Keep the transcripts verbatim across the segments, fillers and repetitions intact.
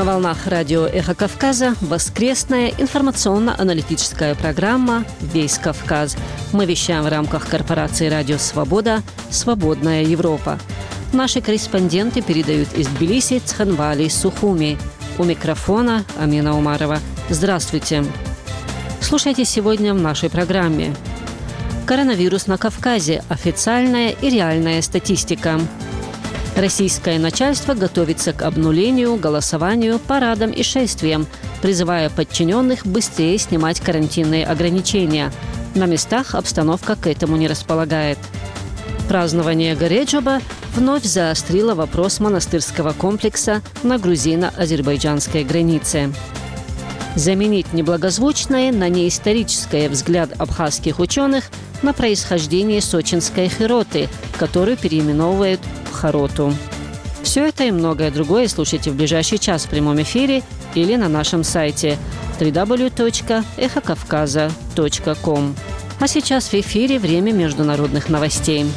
На волнах радио «Эхо Кавказа» воскресная информационно-аналитическая программа «Весь Кавказ». Мы вещаем в рамках корпорации «Радио Свобода» «Свободная Европа». Наши корреспонденты передают из Тбилиси, Цхинвали и Сухуми. У микрофона Амина Умарова. Здравствуйте. Слушайте сегодня в нашей программе. Коронавирус на Кавказе. Официальная и реальная статистика. Российское начальство готовится к обнулению, голосованию, парадам и шествиям, призывая подчиненных быстрее снимать карантинные ограничения. На местах обстановка к этому не располагает. Празднование Гореджоба вновь заострило вопрос монастырского комплекса на грузино-азербайджанской границе. Заменить неблагозвучное на неисторическое взгляд абхазских ученых на происхождение сочинской хироты, которую переименовывают в Хароту. Все это и многое другое слушайте в ближайший час в прямом эфире или на нашем сайте дабл ю дабл ю дабл ю точка эхо кавказа точка ком. А сейчас в эфире время международных новостей.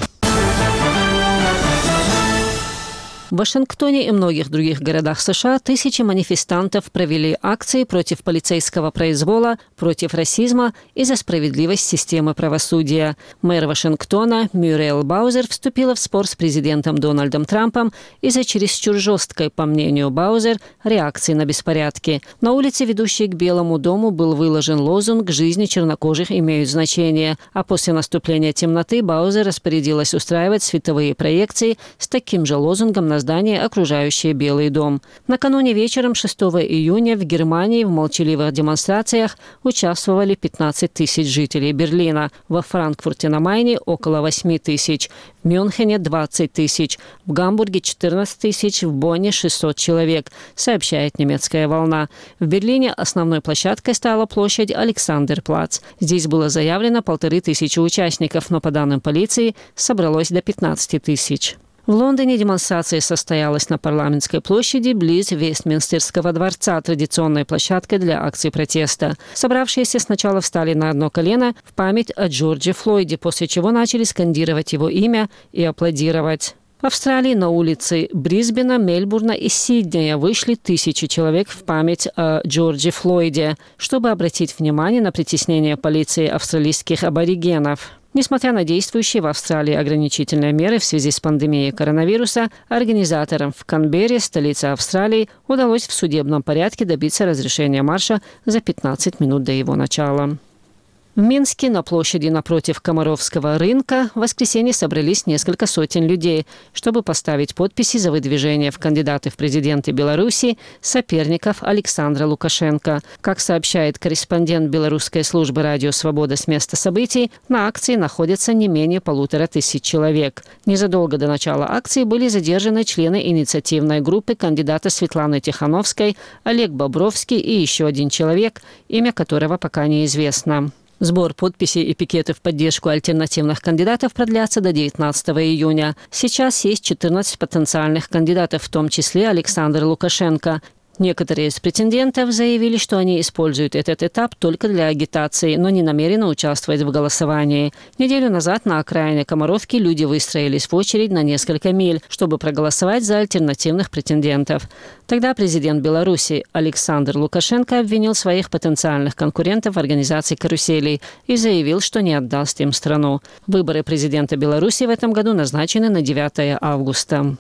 В Вашингтоне и многих других городах США тысячи манифестантов провели акции против полицейского произвола, против расизма и за справедливость системы правосудия. Мэр Вашингтона Мюриэл Баузер вступила в спор с президентом Дональдом Трампом из-за чересчур жесткой, по мнению Баузер, реакции на беспорядки. На улице, ведущей к Белому дому, был выложен лозунг «Жизни чернокожих имеют значение», а после наступления темноты Баузер распорядилась устраивать световые проекции с таким же лозунгом на здание, окружающее Белый дом. Накануне вечером шестого июня в Германии в молчаливых демонстрациях участвовали пятнадцать тысяч жителей Берлина, во Франкфурте на Майне около восемь тысяч, в Мюнхене двадцать тысяч, в Гамбурге четырнадцать тысяч, в Бонне шестьсот человек, сообщает немецкая волна. В Берлине основной площадкой стала площадь Александерплац. Здесь было заявлено полторы тысячи участников, но по данным полиции собралось до пятнадцати тысяч. В Лондоне демонстрация состоялась на Парламентской площади близ Вестминстерского дворца, традиционной площадкой для акций протеста. Собравшиеся сначала встали на одно колено в память о Джордже Флойде, после чего начали скандировать его имя и аплодировать. В Австралии на улице Брисбена, Мельбурна и Сиднея вышли тысячи человек в память о Джордже Флойде, чтобы обратить внимание на притеснение полиции австралийских аборигенов. Несмотря на действующие в Австралии ограничительные меры в связи с пандемией коронавируса, организаторам в Канберре, столице Австралии, удалось в судебном порядке добиться разрешения марша за пятнадцать минут до его начала. В Минске на площади напротив Комаровского рынка в воскресенье собрались несколько сотен людей, чтобы поставить подписи за выдвижение в кандидаты в президенты Беларуси соперников Александра Лукашенко. Как сообщает корреспондент белорусской службы «Радио Свобода» с места событий, на акции находятся не менее полутора тысяч человек. Незадолго до начала акции были задержаны члены инициативной группы кандидата Светланы Тихановской, Олег Бобровский и еще один человек, имя которого пока неизвестно. Сбор подписей и пикеты в поддержку альтернативных кандидатов продлятся до девятнадцатого июня. Сейчас есть четырнадцать потенциальных кандидатов, в том числе Александр Лукашенко. Некоторые из претендентов заявили, что они используют этот этап только для агитации, но не намерены участвовать в голосовании. Неделю назад на окраине Комаровки люди выстроились в очередь на несколько миль, чтобы проголосовать за альтернативных претендентов. Тогда президент Беларуси Александр Лукашенко обвинил своих потенциальных конкурентов в организации каруселей и заявил, что не отдаст им страну. Выборы президента Беларуси в этом году назначены на девятое августа.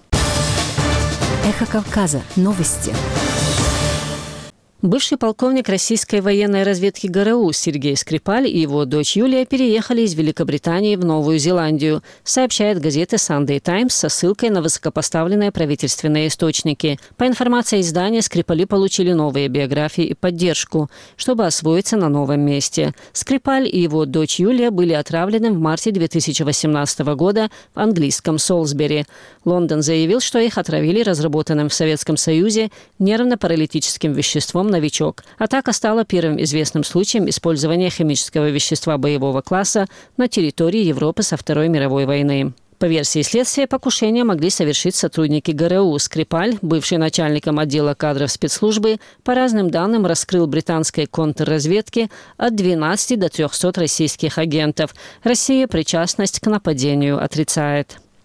Эхо Кавказа. Новости. Бывший полковник российской военной разведки ГРУ Сергей Скрипаль и его дочь Юлия переехали из Великобритании в Новую Зеландию, сообщает газета Sunday Times со ссылкой на высокопоставленные правительственные источники. По информации издания, Скрипали получили новые биографии и поддержку, чтобы освоиться на новом месте. Скрипаль и его дочь Юлия были отравлены в марте две тысячи восемнадцатого года в английском Солсбери. Лондон заявил, что их отравили разработанным в Советском Союзе нервно-паралитическим веществом «Новичок». Атака стала первым известным случаем использования химического вещества боевого класса на территории Европы со Второй мировой войны. По версии следствия, покушение могли совершить сотрудники ГРУ. Скрипаль, бывший начальником отдела кадров спецслужбы, по разным данным раскрыл британской контрразведке от двенадцати до трёхсот российских агентов. Россия причастность к нападению отрицает.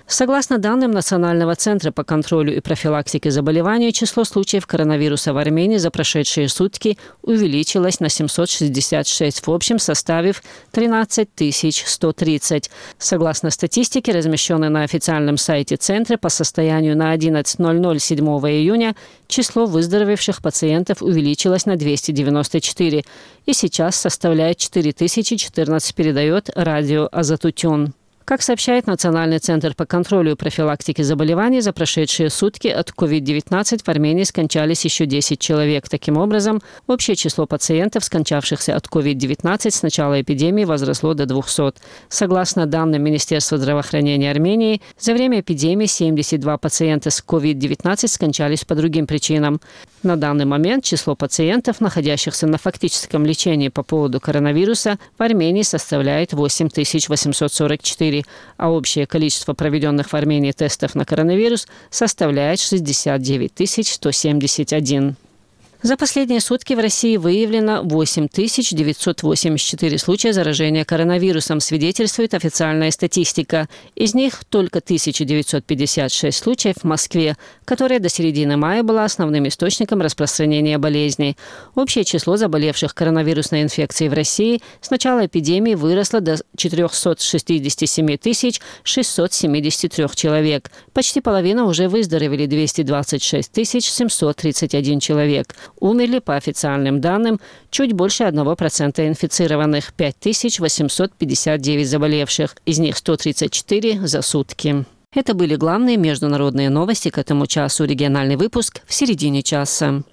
Согласно данным Национального центра по контролю и профилактике заболеваний, число случаев коронавируса в Армении за прошедшие сутки увеличилось на семьсот шестьдесят шесть, в общем составив тринадцать тысяч сто тридцать. Согласно статистике, размещенной на официальном сайте Центра, по состоянию на одиннадцать ноль ноль седьмого июня число выздоровевших пациентов увеличилось на двести девяносто четыре и сейчас составляет четыре тысячи четырнадцать, передает радио Азатутюн. Как сообщает Национальный центр по контролю и профилактике заболеваний, за прошедшие сутки от ковид девятнадцать в Армении скончались еще десять человек. Таким образом, общее число пациентов, скончавшихся от ковид девятнадцать с начала эпидемии, возросло до двухсот. Согласно данным Министерства здравоохранения Армении, за время эпидемии семьдесят два пациента с ковид девятнадцать скончались по другим причинам. На данный момент число пациентов, находящихся на фактическом лечении по поводу коронавируса, в Армении составляет восемь тысяч восемьсот сорок четыре, а общее количество проведенных в Армении тестов на коронавирус составляет шестьдесят девять тысяч сто семьдесят один. За последние сутки в России выявлено восемь тысяч девятьсот восемьдесят четыре случая заражения коронавирусом, свидетельствует официальная статистика. Из них только тысяча девятьсот пятьдесят шесть случаев в Москве, которая до середины мая была основным источником распространения болезни. Общее число заболевших коронавирусной инфекцией в России с начала эпидемии выросло до четырехсот шестидесяти семи тысяч шестисот семидесяти трёх человек. Почти половина уже выздоровели, двести двадцать шесть тысяч семьсот тридцать один человек. Умерли, по официальным данным, чуть больше одного процента инфицированных, пять тысяч восемьсот пятьдесят девять заболевших, из них сто тридцать четыре за сутки. Это были главные международные новости к этому часу. Региональный выпуск в середине часа.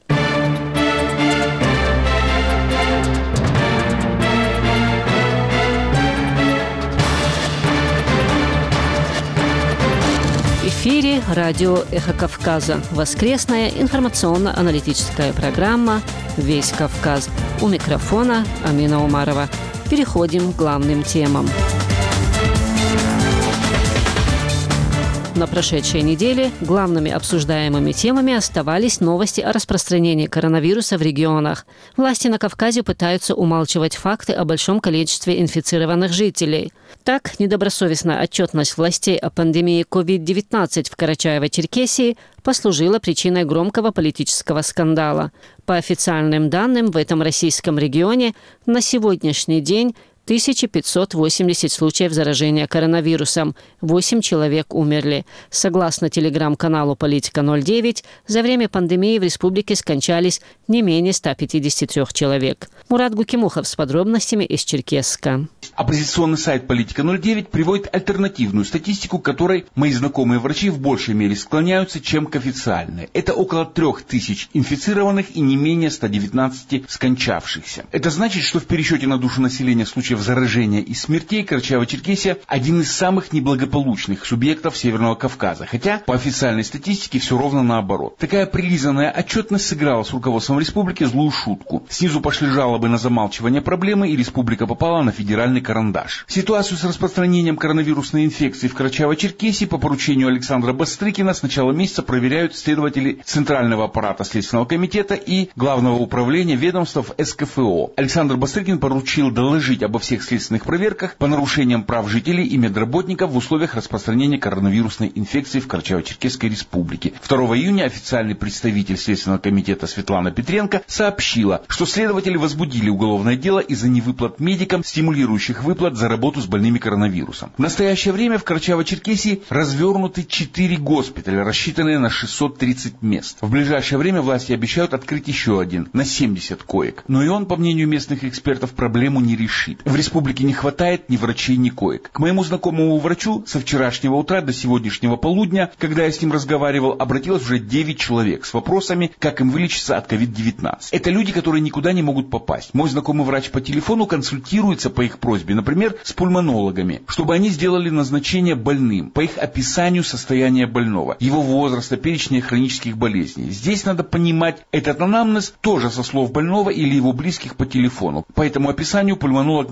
В эфире радио «Эхо Кавказа». Воскресная информационно-аналитическая программа «Весь Кавказ». У микрофона Амина Умарова. Переходим к главным темам. На прошедшей неделе главными обсуждаемыми темами оставались новости о распространении коронавируса в регионах. Власти на Кавказе пытаются умалчивать факты о большом количестве инфицированных жителей. Так, недобросовестная отчетность властей о пандемии ковид девятнадцать в Карачаево-Черкесии послужила причиной громкого политического скандала. По официальным данным, в этом российском регионе на сегодняшний день тысяча пятьсот восемьдесят случаев заражения коронавирусом, восемь человек умерли. Согласно телеграм-каналу «Политика ноль девять», за время пандемии в республике скончались не менее ста пятидесяти трёх человек. Мурат Гукимухов с подробностями из Черкесска. Оппозиционный сайт «Политика ноль девять» приводит альтернативную статистику, к которой мои знакомые врачи в большей мере склоняются, чем к официальной. Это около трех тысяч инфицированных и не менее ста девятнадцати скончавшихся. Это значит, что в пересчете на душу населения случаев заражения и смертей Карачаево-Черкесия один из самых неблагополучных субъектов Северного Кавказа. Хотя по официальной статистике все ровно наоборот. Такая прилизанная отчетность сыграла с руководством республики злую шутку. Снизу пошли жалобы на замалчивание проблемы, и республика попала на федеральный карандаш. Ситуацию с распространением коронавирусной инфекции в Карачаево-Черкесии по поручению Александра Бастрыкина с начала месяца проверяют следователи Центрального аппарата Следственного комитета и Главного управления ведомств эс ка эф о. Александр Бастрыкин поручил доложить обо всех следственных проверках по нарушениям прав жителей и медработников в условиях распространения коронавирусной инфекции в Карачаево-Черкесской республике. второго июня официальный представитель Следственного комитета Светлана Петренко сообщила, что следователи возбудили уголовное дело из-за невыплат медикам, стимулирующих выплат за работу с больными коронавирусом. В настоящее время в Карачаево-Черкесии развернуты четыре госпиталя, рассчитанные на шестьсот тридцать мест. В ближайшее время власти обещают открыть еще один, на семьдесят коек. Но и он, по мнению местных экспертов, проблему не решит. В республике не хватает ни врачей, ни коек. К моему знакомому врачу со вчерашнего утра до сегодняшнего полудня, когда я с ним разговаривал, обратилось уже девять человек с вопросами, как им вылечиться от ковид девятнадцать. Это люди, которые никуда не могут попасть. Мой знакомый врач по телефону консультируется по их просьбе, например, с пульмонологами, чтобы они сделали назначение больным по их описанию состояния больного, его возраста, перечня хронических болезней. Здесь надо понимать, этот анамнез тоже со слов больного или его близких по телефону. По этому описанию пульмонолог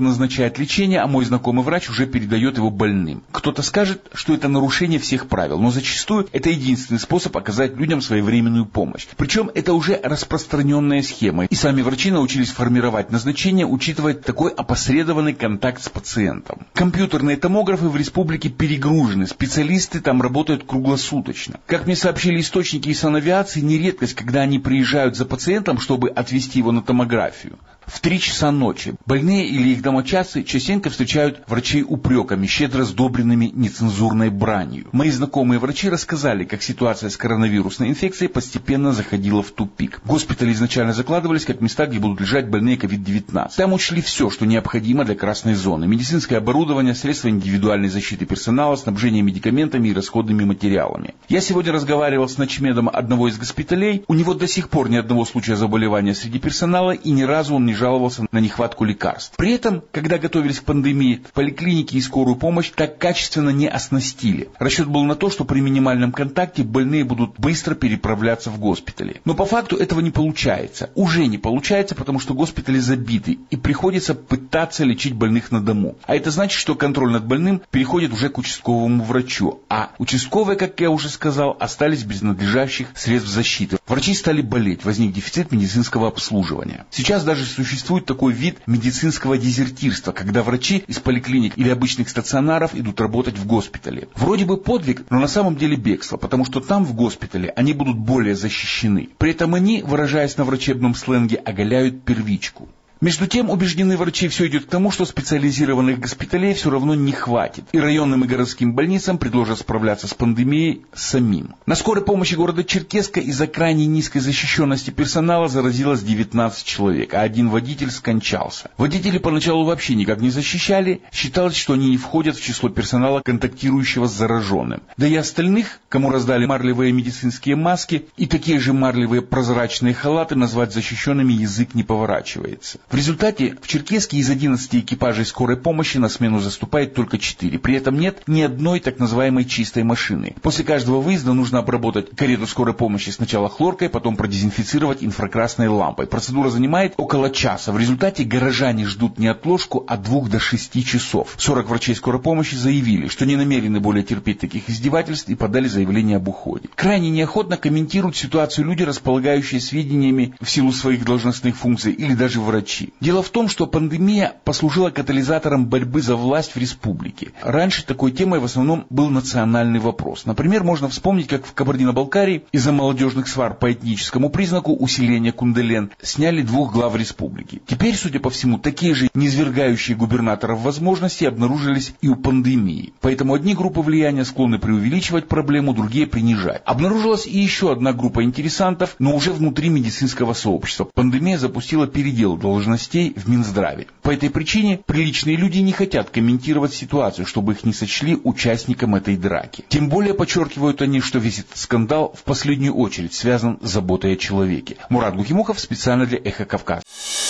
назначает лечение, а мой знакомый врач уже передает его больным. Кто-то скажет, что это нарушение всех правил, но зачастую это единственный способ оказать людям своевременную помощь. Причем это уже распространенная схема, и сами врачи научились формировать назначение, учитывая такой опосредованный контакт с пациентом. Компьютерные томографы в республике перегружены, специалисты там работают круглосуточно. Как мне сообщили источники из санавиации, не редкость, когда они приезжают за пациентом, чтобы отвезти его на томографию. В три часа ночи больные или их домочадцы частенько встречают врачей упреками, щедро сдобренными нецензурной бранью. Мои знакомые врачи рассказали, как ситуация с коронавирусной инфекцией постепенно заходила в тупик. Госпитали изначально закладывались как места, где будут лежать больные ковид девятнадцать. Там учли все, что необходимо для красной зоны. Медицинское оборудование, средства индивидуальной защиты персонала, снабжение медикаментами и расходными материалами. Я сегодня разговаривал с начмедом одного из госпиталей. У него до сих пор ни одного случая заболевания среди персонала, и ни разу он не жаловался на нехватку лекарств. При этом, когда готовились к пандемии, в поликлинике и скорую помощь так качественно не оснастили. Расчет был на то, что при минимальном контакте больные будут быстро переправляться в госпитали. Но по факту этого не получается. Уже не получается, потому что госпитали забиты, и приходится пытаться лечить больных на дому. А это значит, что контроль над больным переходит уже к участковому врачу. А участковые, как я уже сказал, остались без надлежащих средств защиты. Врачи стали болеть, возник дефицит медицинского обслуживания. Сейчас даже существует Существует такой вид медицинского дезертирства, когда врачи из поликлиник или обычных стационаров идут работать в госпитале. Вроде бы подвиг, но на самом деле бегство, потому что там, в госпитале, они будут более защищены. При этом они, выражаясь на врачебном сленге, оголяют первичку. Между тем, убеждены врачи, все идет к тому, что специализированных госпиталей все равно не хватит, и районным и городским больницам предложат справляться с пандемией самим. На скорой помощи города Черкесска из-за крайней низкой защищенности персонала заразилось девятнадцать человек, а один водитель скончался. Водители поначалу вообще никак не защищали, считалось, что они не входят в число персонала, контактирующего с зараженным. Да и остальных, кому раздали марлевые медицинские маски и такие же марлевые прозрачные халаты, назвать защищенными язык не поворачивается. В результате в Черкесске из одиннадцати экипажей скорой помощи на смену заступает только четыре. При этом нет ни одной так называемой чистой машины. После каждого выезда нужно обработать карету скорой помощи сначала хлоркой, потом продезинфицировать инфракрасной лампой. Процедура занимает около часа. В результате горожане ждут не отложку от двух до шести часов. сорок врачей скорой помощи заявили, что не намерены более терпеть таких издевательств и подали заявление об уходе. Крайне неохотно комментируют ситуацию люди, располагающие сведениями в силу своих должностных функций, или даже врачи. Дело в том, что пандемия послужила катализатором борьбы за власть в республике. Раньше такой темой в основном был национальный вопрос. Например, можно вспомнить, как в Кабардино-Балкарии из-за молодежных свар по этническому признаку усиления Кунделен сняли двух глав республики. Теперь, судя по всему, такие же низвергающие губернаторов возможности обнаружились и у пандемии. Поэтому одни группы влияния склонны преувеличивать проблему, другие принижать. Обнаружилась и еще одна группа интересантов, но уже внутри медицинского сообщества. Пандемия запустила передел должностей в Минздраве. По этой причине приличные люди не хотят комментировать ситуацию, чтобы их не сочли участником этой драки. Тем более подчеркивают они, что весь этот скандал в последнюю очередь связан с заботой о человеке. Мурат Гухимухов специально для Эхо Кавказа.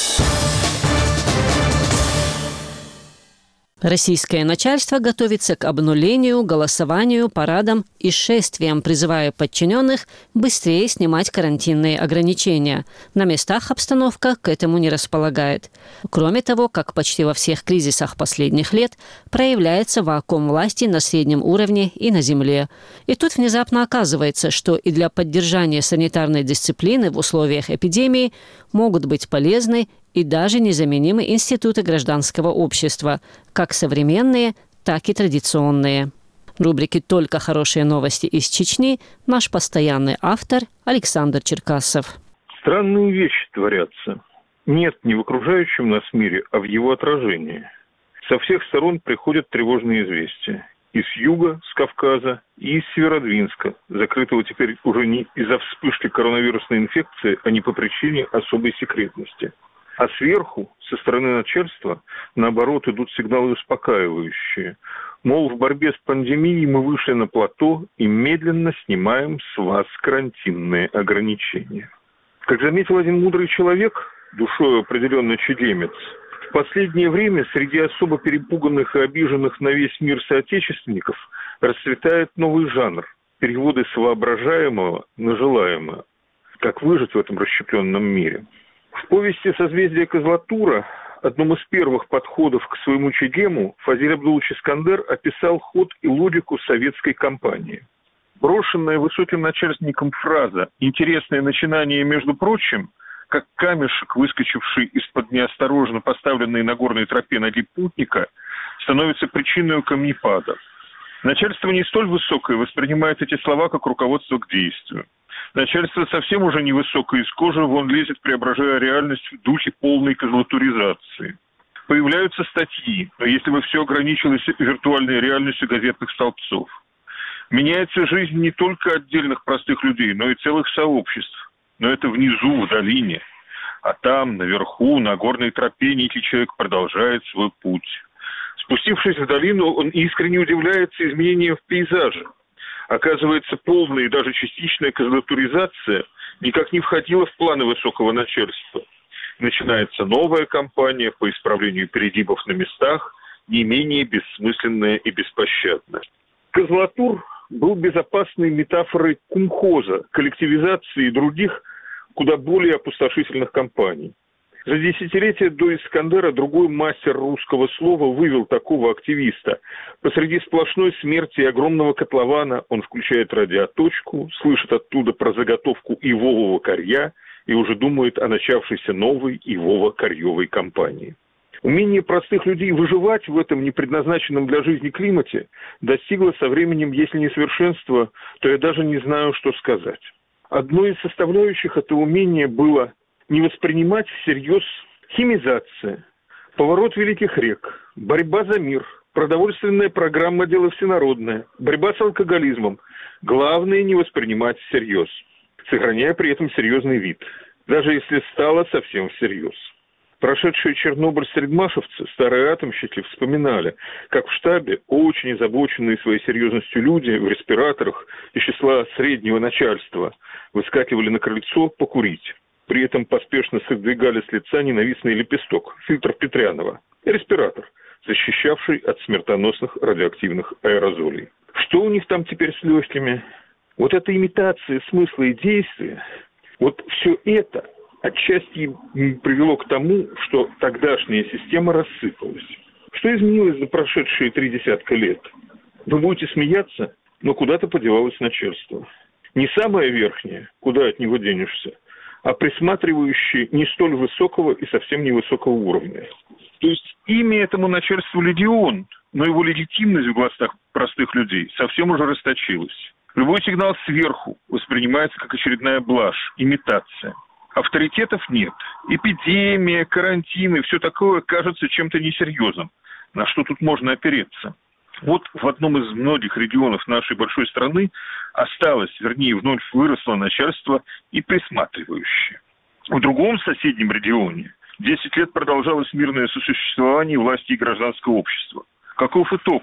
Российское начальство готовится к обнулению, голосованию, парадам и шествиям, призывая подчиненных быстрее снимать карантинные ограничения. На местах обстановка к этому не располагает. Кроме того, как почти во всех кризисах последних лет, проявляется вакуум власти на среднем уровне и на земле. И тут внезапно оказывается, что и для поддержания санитарной дисциплины в условиях эпидемии могут быть полезны и даже незаменимы институты гражданского общества, как современные, так и традиционные. В рубрике «Только хорошие новости из Чечни» наш постоянный автор Александр Черкасов. Странные вещи творятся. Нет не в окружающем нас мире, а в его отражении. Со всех сторон приходят тревожные известия. И с юга, с Кавказа, и из Северодвинска, закрытого теперь уже не из-за вспышки коронавирусной инфекции, а не по причине особой секретности. А сверху, со стороны начальства, наоборот, идут сигналы успокаивающие. Мол, в борьбе с пандемией мы вышли на плато и медленно снимаем с вас карантинные ограничения. Как заметил один мудрый человек, душой определенно чудемец, в последнее время среди особо перепуганных и обиженных на весь мир соотечественников расцветает новый жанр – переводы с воображаемого на желаемое. Как выжить в этом расщепленном мире? В повести «Созвездие Козлатура» одном из первых подходов к своему Чегему Фазиль Абдулович Искандер описал ход и логику советской кампании. Брошенная высоким начальником фраза «интересное начинание, между прочим», как камешек, выскочивший из-под неосторожно поставленной на горной тропе ноги путника, становится причиной камнепада. Начальство не столь высокое воспринимает эти слова как руководство к действию. Начальство совсем уже невысокое, из кожи вон лезет, преображая реальность в духе полной козлатуризации. Появляются статьи, но если бы все ограничилось виртуальной реальностью газетных столбцов. Меняется жизнь не только отдельных простых людей, но и целых сообществ. Но это внизу, в долине. А там, наверху, на горной тропе, некий человек продолжает свой путь. Спустившись в долину, он искренне удивляется изменениям в пейзаже. Оказывается, полная и даже частичная козлатуризация никак не входила в планы высокого начальства. Начинается новая кампания по исправлению перегибов на местах, не менее бессмысленная и беспощадная. Козлатур был безопасной метафорой кумхоза, коллективизации и других, куда более опустошительных кампаний. За десятилетия до Искандера другой мастер русского слова вывел такого активиста. Посреди сплошной смерти и огромного котлована он включает радиоточку, слышит оттуда про заготовку ивового корья и уже думает о начавшейся новой ивово-корьевой кампании. Умение простых людей выживать в этом непредназначенном для жизни климате достигло со временем, если не совершенства, то я даже не знаю, что сказать. Одной из составляющих этого умения было не воспринимать всерьез химизация, поворот великих рек, борьба за мир, продовольственная программа «Дело всенародное», борьба с алкоголизмом. Главное не воспринимать всерьез, сохраняя при этом серьезный вид, даже если стало совсем всерьез. Прошедшие Чернобыль средмашевцы, старые атомщики, вспоминали, как в штабе очень озабоченные своей серьезностью люди в респираторах из числа среднего начальства выскакивали на крыльцо покурить. При этом поспешно сдвигали с лица ненавистный лепесток, фильтр Петрянова, и респиратор, защищавший от смертоносных радиоактивных аэрозолей. Что у них там теперь с легкими? Вот эта имитация смысла и действия, вот все это отчасти привело к тому, что тогдашняя система рассыпалась. Что изменилось за прошедшие три десятка лет? Вы будете смеяться, но куда-то подевалось начальство. Не самое верхнее, куда от него денешься, а присматривающее не столь высокого и совсем невысокого уровня. То есть имя этому начальству легион, но его легитимность в глазах простых людей совсем уже расточилась. Любой сигнал сверху воспринимается как очередная блажь, имитация. Авторитетов нет. Эпидемия, карантин и все такое кажется чем-то несерьезным. На что тут можно опереться? Вот в одном из многих регионов нашей большой страны осталось, вернее, вновь выросло начальство и присматривающее. В другом соседнем регионе десять лет продолжалось мирное сосуществование власти и гражданского общества. Каков итог?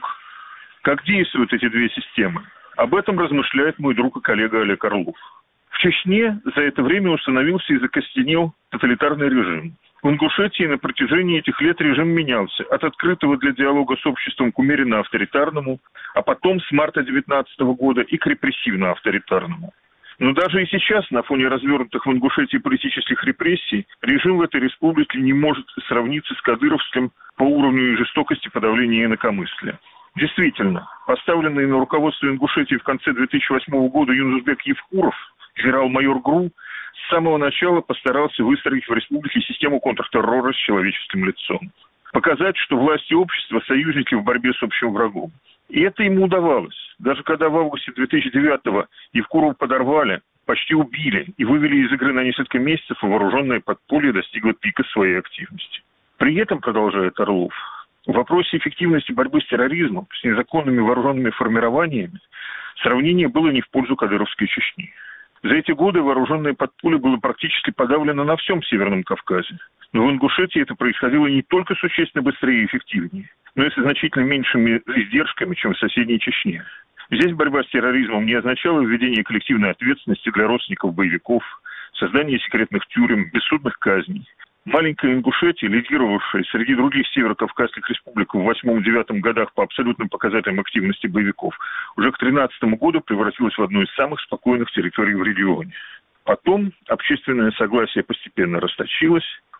Как действуют эти две системы? Об этом размышляет мой друг и коллега Олег Орлов. В Чечне за это время установился и закостенел тоталитарный режим. В Ингушетии на протяжении этих лет режим менялся от открытого для диалога с обществом к умеренно авторитарному, а потом с марта две тысячи девятнадцатого года и к репрессивно-авторитарному. Но даже и сейчас, на фоне развернутых в Ингушетии политических репрессий, режим в этой республике не может сравниться с кадыровским по уровню и жестокости подавления инакомыслия. Действительно, поставленный на руководство Ингушетии в конце две тысячи восьмого года Юнусбек Евкуров, генерал-майор ГРУ, с самого начала постарался выстроить в республике систему контртеррора с человеческим лицом. Показать, что власть и общество – союзники в борьбе с общим врагом. И это ему удавалось. Даже когда в августе две тысячи девятого Евкурова подорвали, почти убили и вывели из игры на несколько месяцев, вооруженное подполье достигло пика своей активности. При этом, продолжает Орлов, в вопросе эффективности борьбы с терроризмом, с незаконными вооруженными формированиями, сравнение было не в пользу кадыровской Чечни. За эти годы вооруженное подполье было практически подавлено на всем Северном Кавказе. Но в Ингушетии это происходило не только существенно быстрее и эффективнее, но и со значительно меньшими издержками, чем в соседней Чечне. Здесь борьба с терроризмом не означала введение коллективной ответственности для родственников боевиков, создание секретных тюрем, бессудных казней. Маленькая Ингушетия, лидировавшая среди других северокавказских республик в восьмом-девятом годах по абсолютным показателям активности боевиков, уже к тринадцатому году превратилась в одну из самых спокойных территорий в регионе. Потом общественное согласие постепенно расточилось,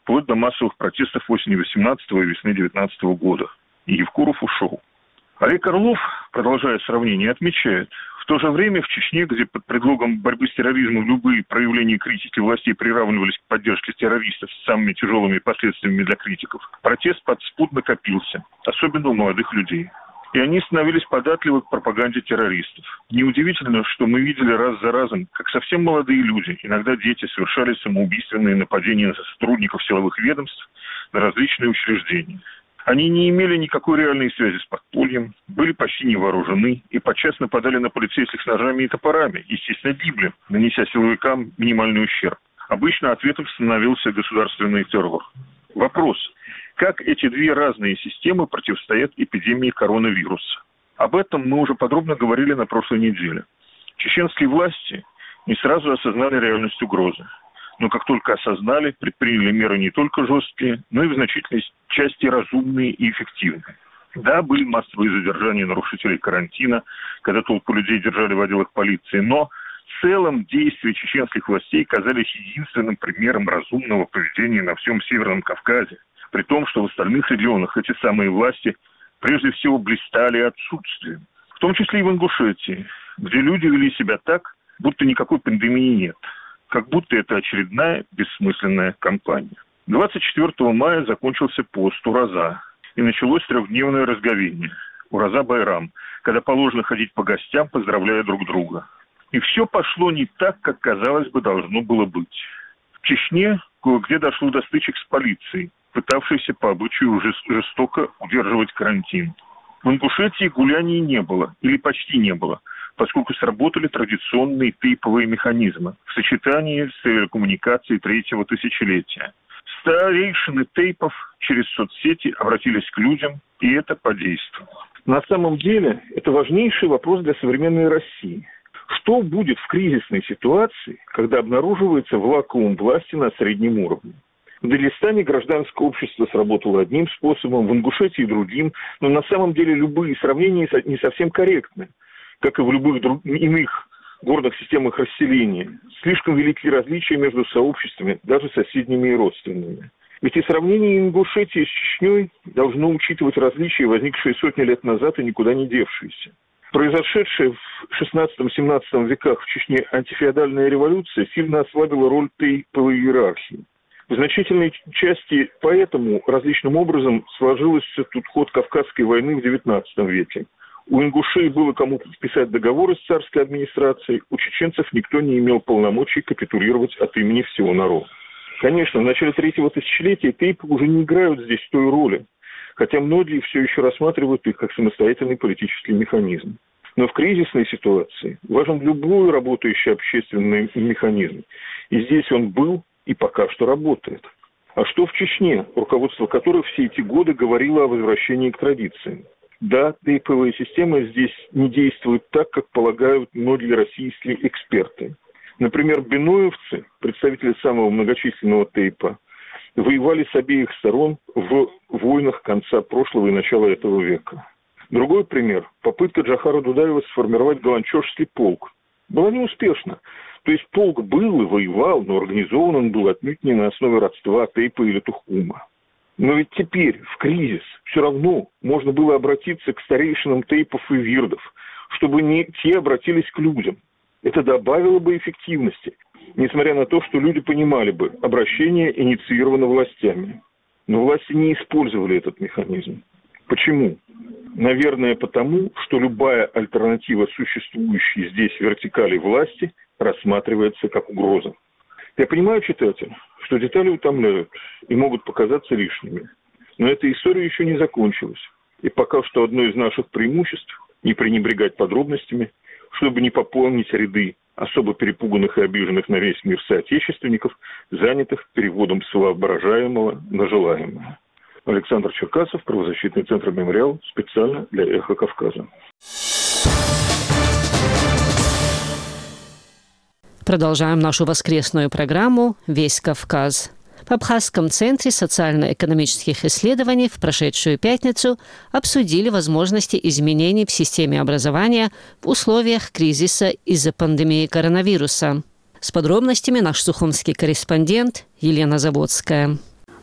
вплоть до массовых протестов осени восемнадцатого и весны девятнадцатого года. И Евкуров ушел. Олег Орлов, продолжая сравнение, отмечает, в то же время в Чечне, где под предлогом борьбы с терроризмом любые проявления критики властей приравнивались к поддержке террористов с самыми тяжелыми последствиями для критиков, протест подспудно копился, особенно у молодых людей. И они становились податливы к пропаганде террористов. Неудивительно, что мы видели раз за разом, как совсем молодые люди, иногда дети, совершали самоубийственные нападения на сотрудников силовых ведомств, на различные учреждения. Они не имели никакой реальной связи с подпольем, были почти не вооружены и подчас нападали на полицейских с ножами и топорами, естественно, гибли, нанеся силовикам минимальный ущерб. Обычно ответом становился государственный террор. Вопрос: как эти две разные системы противостоят эпидемии коронавируса? Об этом мы уже подробно говорили на прошлой неделе. Чеченские власти не сразу осознали реальность угрозы. Но как только осознали, предприняли меры не только жесткие, но и в значительной части разумные и эффективные. Да, были массовые задержания нарушителей карантина, когда толпу людей держали в отделах полиции, но в целом действия чеченских властей казались единственным примером разумного поведения на всем Северном Кавказе, при том, что в остальных регионах эти самые власти прежде всего блистали отсутствием. В том числе и в Ингушетии, где люди вели себя так, будто никакой пандемии нет. Как будто это очередная бессмысленная кампания. двадцать четвёртого мая закончился пост Ураза, и началось трехдневное разговение. Ураза-Байрам, когда положено ходить по гостям, поздравляя друг друга. И все пошло не так, как, казалось бы, должно было быть. В Чечне кое-где дошло до стычек с полицией, пытавшейся по обычаю жестоко удерживать карантин. В Ингушетии гуляний не было, или почти не было, поскольку сработали традиционные тейповые механизмы в сочетании с телекоммуникацией третьего тысячелетия. Старейшины тейпов через соцсети обратились к людям, и это подействовало. На самом деле, это важнейший вопрос для современной России. Что будет в кризисной ситуации, когда обнаруживается вакуум власти на среднем уровне? В Дагестане гражданское общество сработало одним способом, в Ингушетии другим, но на самом деле любые сравнения не совсем корректны, как и в любых друг... иных горных системах расселения. Слишком велики различия между сообществами, даже соседними и родственными. Ведь и сравнение Ингушетии с Чечней должно учитывать различия, возникшие сотни лет назад и никуда не девшиеся. Произошедшая в шестнадцатом-семнадцатом веках в Чечне антифеодальная революция сильно ослабила роль тейповой иерархии. В значительной части поэтому различным образом сложился тут ход Кавказской войны в девятнадцатом веке. У ингушей было кому подписать договоры с царской администрацией, у чеченцев никто не имел полномочий капитулировать от имени всего народа. Конечно, в начале третьего тысячелетия тейпы уже не играют здесь той роли, хотя многие все еще рассматривают их как самостоятельный политический механизм. Но в кризисной ситуации важен любой работающий общественный механизм. И здесь он был и пока что работает. А что в Чечне, руководство которой все эти годы говорило о возвращении к традициям? Да, тейповая система здесь не действует так, как полагают многие российские эксперты. Например, беноевцы, представители самого многочисленного тейпа, воевали с обеих сторон в войнах конца прошлого и начала этого века. Другой пример – попытка Джохара Дудаева сформировать голанчожский полк. Была неуспешна. То есть полк был и воевал, но организован он был отнюдь не на основе родства тейпа или тухума. Но ведь теперь, в кризис, все равно можно было обратиться к старейшинам тейпов и вирдов, чтобы не те обратились к людям. Это добавило бы эффективности, несмотря на то, что люди понимали бы, обращение инициировано властями. Но власти не использовали этот механизм. Почему? Наверное, потому, что любая альтернатива существующей здесь вертикали власти рассматривается как угроза. Я понимаю, читатель, что детали утомляют и могут показаться лишними. Но эта история еще не закончилась. И пока что одно из наших преимуществ – не пренебрегать подробностями, чтобы не пополнить ряды особо перепуганных и обиженных на весь мир соотечественников, занятых переводом с воображаемого на желаемое. Александр Черкасов, правозащитный центр «Мемориал», специально для «Эхо Кавказа». Продолжаем нашу воскресную программу «Весь Кавказ». В Абхазском центре социально-экономических исследований в прошедшую пятницу обсудили возможности изменений в системе образования в условиях кризиса из-за пандемии коронавируса. С подробностями наш сухумский корреспондент Елена Заводская.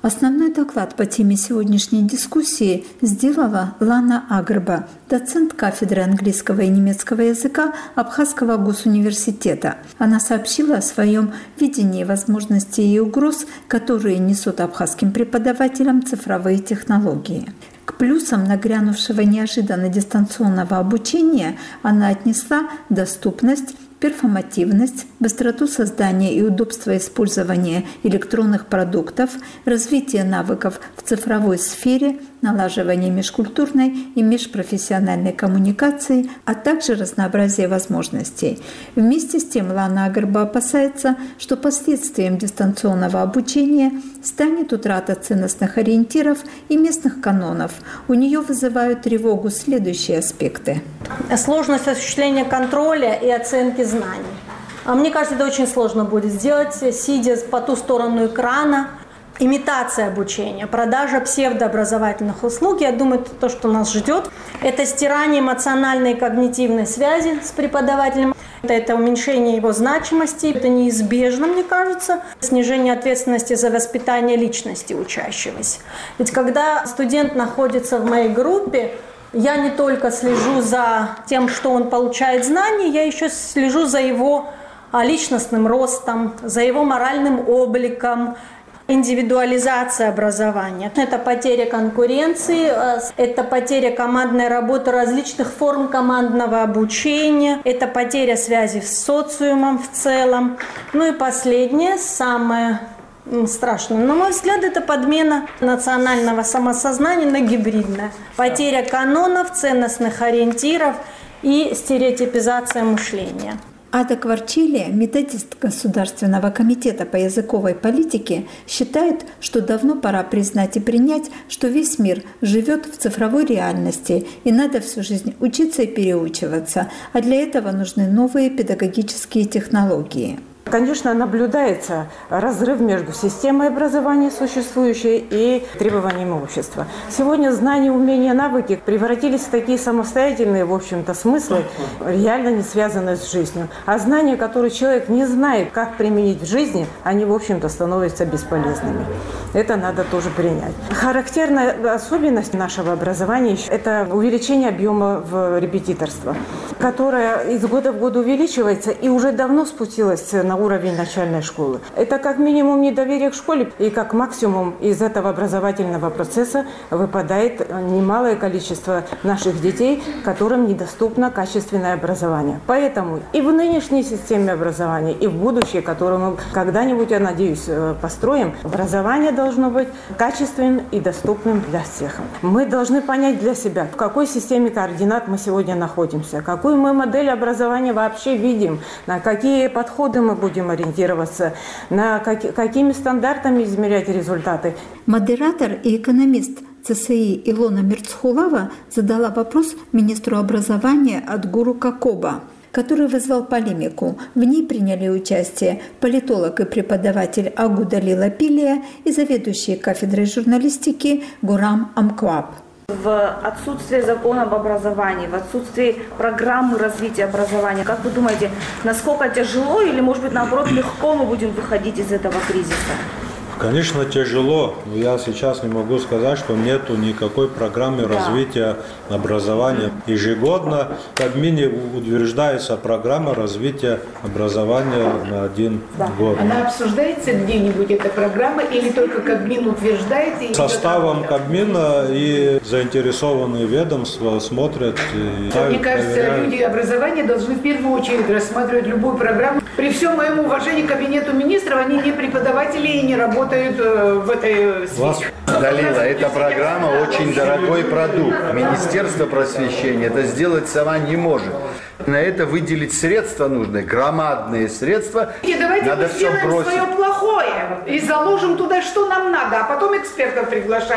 Основной доклад по теме сегодняшней дискуссии сделала Лана Агрба, доцент кафедры английского и немецкого языка Абхазского госуниверситета. Она сообщила о своем видении возможностей и угроз, которые несут абхазским преподавателям цифровые технологии. К плюсам нагрянувшего неожиданно дистанционного обучения она отнесла доступность, перформативность, быстроту создания и удобство использования электронных продуктов, развитие навыков в цифровой сфере, налаживание межкультурной и межпрофессиональной коммуникации, а также разнообразие возможностей. Вместе с тем Лана Агрба опасается, что последствием дистанционного обучения станет утрата ценностных ориентиров и местных канонов. У нее вызывают тревогу следующие аспекты. Сложность осуществления контроля и оценки знаний. А мне кажется, это очень сложно будет сделать, сидя по ту сторону экрана. Имитация обучения, продажа псевдообразовательных услуг, я думаю, это то, что нас ждет. Это стирание эмоциональной и когнитивной связи с преподавателем. Это, это уменьшение его значимости. Это неизбежно, мне кажется. Снижение ответственности за воспитание личности учащегося. Ведь когда студент находится в моей группе, я не только слежу за тем, что он получает знания, я еще слежу за его личностным ростом, за его моральным обликом. Индивидуализация образования. Это потеря конкуренции, это потеря командной работы, различных форм командного обучения, это потеря связи с социумом в целом. Ну и последнее, самое страшное, на мой взгляд, это подмена национального самосознания на гибридное. Потеря канонов, ценностных ориентиров и стереотипизация мышления. Ада Кварчили, методист Государственного комитета по языковой политике, считает, что давно пора признать и принять, что весь мир живет в цифровой реальности, и надо всю жизнь учиться и переучиваться, а для этого нужны новые педагогические технологии. Конечно, наблюдается разрыв между системой образования существующей и требованиями общества. Сегодня знания, умения, навыки превратились в такие самостоятельные, в общем-то, смыслы, реально не связанные с жизнью. А знания, которые человек не знает, как применить в жизни, они, в общем-то, становятся бесполезными. Это надо тоже принять. Характерная особенность нашего образования – это увеличение объема в репетиторство, которое из года в год увеличивается и уже давно спустилось на уровень начальной школы. Это как минимум недоверие к школе, и как максимум из этого образовательного процесса выпадает немалое количество наших детей, которым недоступно качественное образование. Поэтому и в нынешней системе образования, и в будущее, которое мы когда-нибудь, я надеюсь, построим, образование должно быть качественным и доступным для всех. Мы должны понять для себя, в какой системе координат мы сегодня находимся, какую мы модель образования вообще видим, на какие подходы мы будем ориентироваться, на как, какими стандартами измерять результаты. Модератор и экономист ЦСИ Илона Мирцхулава задала вопрос министру образования Адгуру Какоба, который вызвал полемику. В ней приняли участие политолог и преподаватель Агуда Лилапилия и заведующий кафедрой журналистики Гурам Амкваб. В отсутствие закона об образовании, в отсутствии программы развития образования, как вы думаете, насколько тяжело или, может быть, наоборот, легко мы будем выходить из этого кризиса? Конечно, тяжело, но я сейчас не могу сказать, что нету никакой программы да. развития образования. Ежегодно в Кабмине утверждается программа развития образования на один да. год. Она обсуждается где-нибудь, эта программа, или только Кабмин утверждает? И составом Кабмина и заинтересованные ведомства смотрят. И Мне кажется, проверяют. Люди образования должны в первую очередь рассматривать любую программу. При всем моем уважении к кабинету министров, они не преподаватели и не работают в этой сфере. Далила, эта программа очень дорогой продукт. Министерство просвещения это сделать сама не может. На это выделить средства нужны, громадные средства. И давайте надо мы сделаем свое плохое и заложим туда, что нам надо, а потом экспертов приглашать.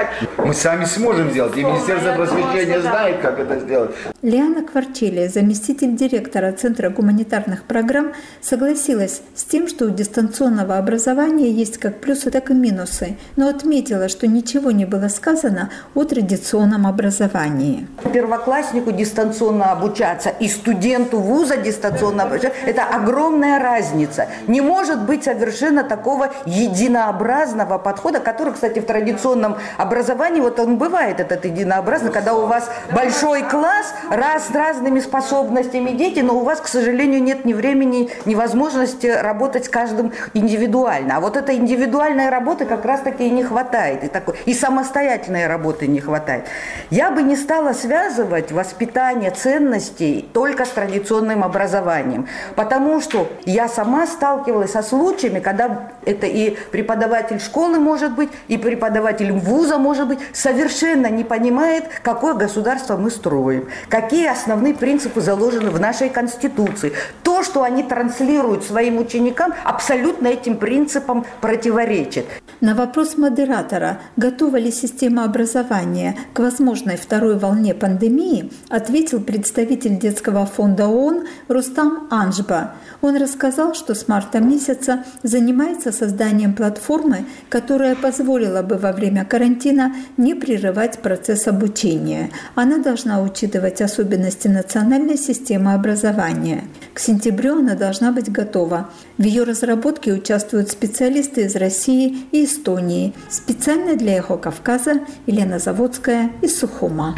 Мы сами сможем сделать, и Министерство просвещения знает, как это сделать. Лиана Кварчелия, заместитель директора Центра гуманитарных программ, согласилась с тем, что у дистанционного образования есть как плюсы, так и минусы, но отметила, что ничего не было сказано о традиционном образовании. Первокласснику дистанционно обучаться и студенту вуза дистанционно обучаться – это огромная разница. Не может быть совершенно такого единообразного подхода, который, кстати, в традиционном образовании, вот он бывает, этот единообразный, когда у вас большой класс, раз с разными способностями дети, но у вас, к сожалению, нет ни времени, ни возможности работать с каждым индивидуально. А вот этой индивидуальной работы как раз-таки и не хватает, и, такой, и самостоятельной работы не хватает. Я бы не стала связывать воспитание ценностей только с традиционным образованием, потому что я сама сталкивалась со случаями, когда это и преподаватель школы может быть, и преподаватель вуза может быть, совершенно не понимает, какое государство мы строим, какие основные принципы заложены в нашей Конституции. То, что они транслируют своим ученикам, абсолютно этим принципам противоречит. На вопрос модератора, готова ли система образования к возможной второй волне пандемии, ответил представитель детского фонда ООН Рустам Анжба. Он рассказал, что с марта месяца занимается созданием платформы, которая позволила бы во время карантина не прерывать процесс обучения. Она должна учитывать особенности национальной системы образования. К сентябрю она должна быть готова. В ее разработке участвуют специалисты из России и Эстонии. Специально для «Эхо Кавказа» Елена Заводская из Сухума.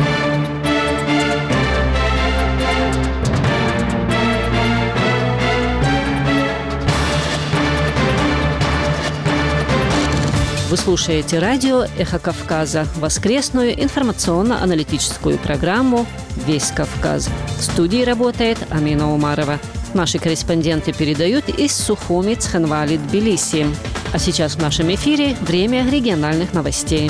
Вы слушаете радио «Эхо Кавказа», воскресную информационно-аналитическую программу «Весь Кавказ». В студии работает Амина Умарова. Наши корреспонденты передают из Сухуми, Цхинвали, Тбилиси. А сейчас в нашем эфире время региональных новостей.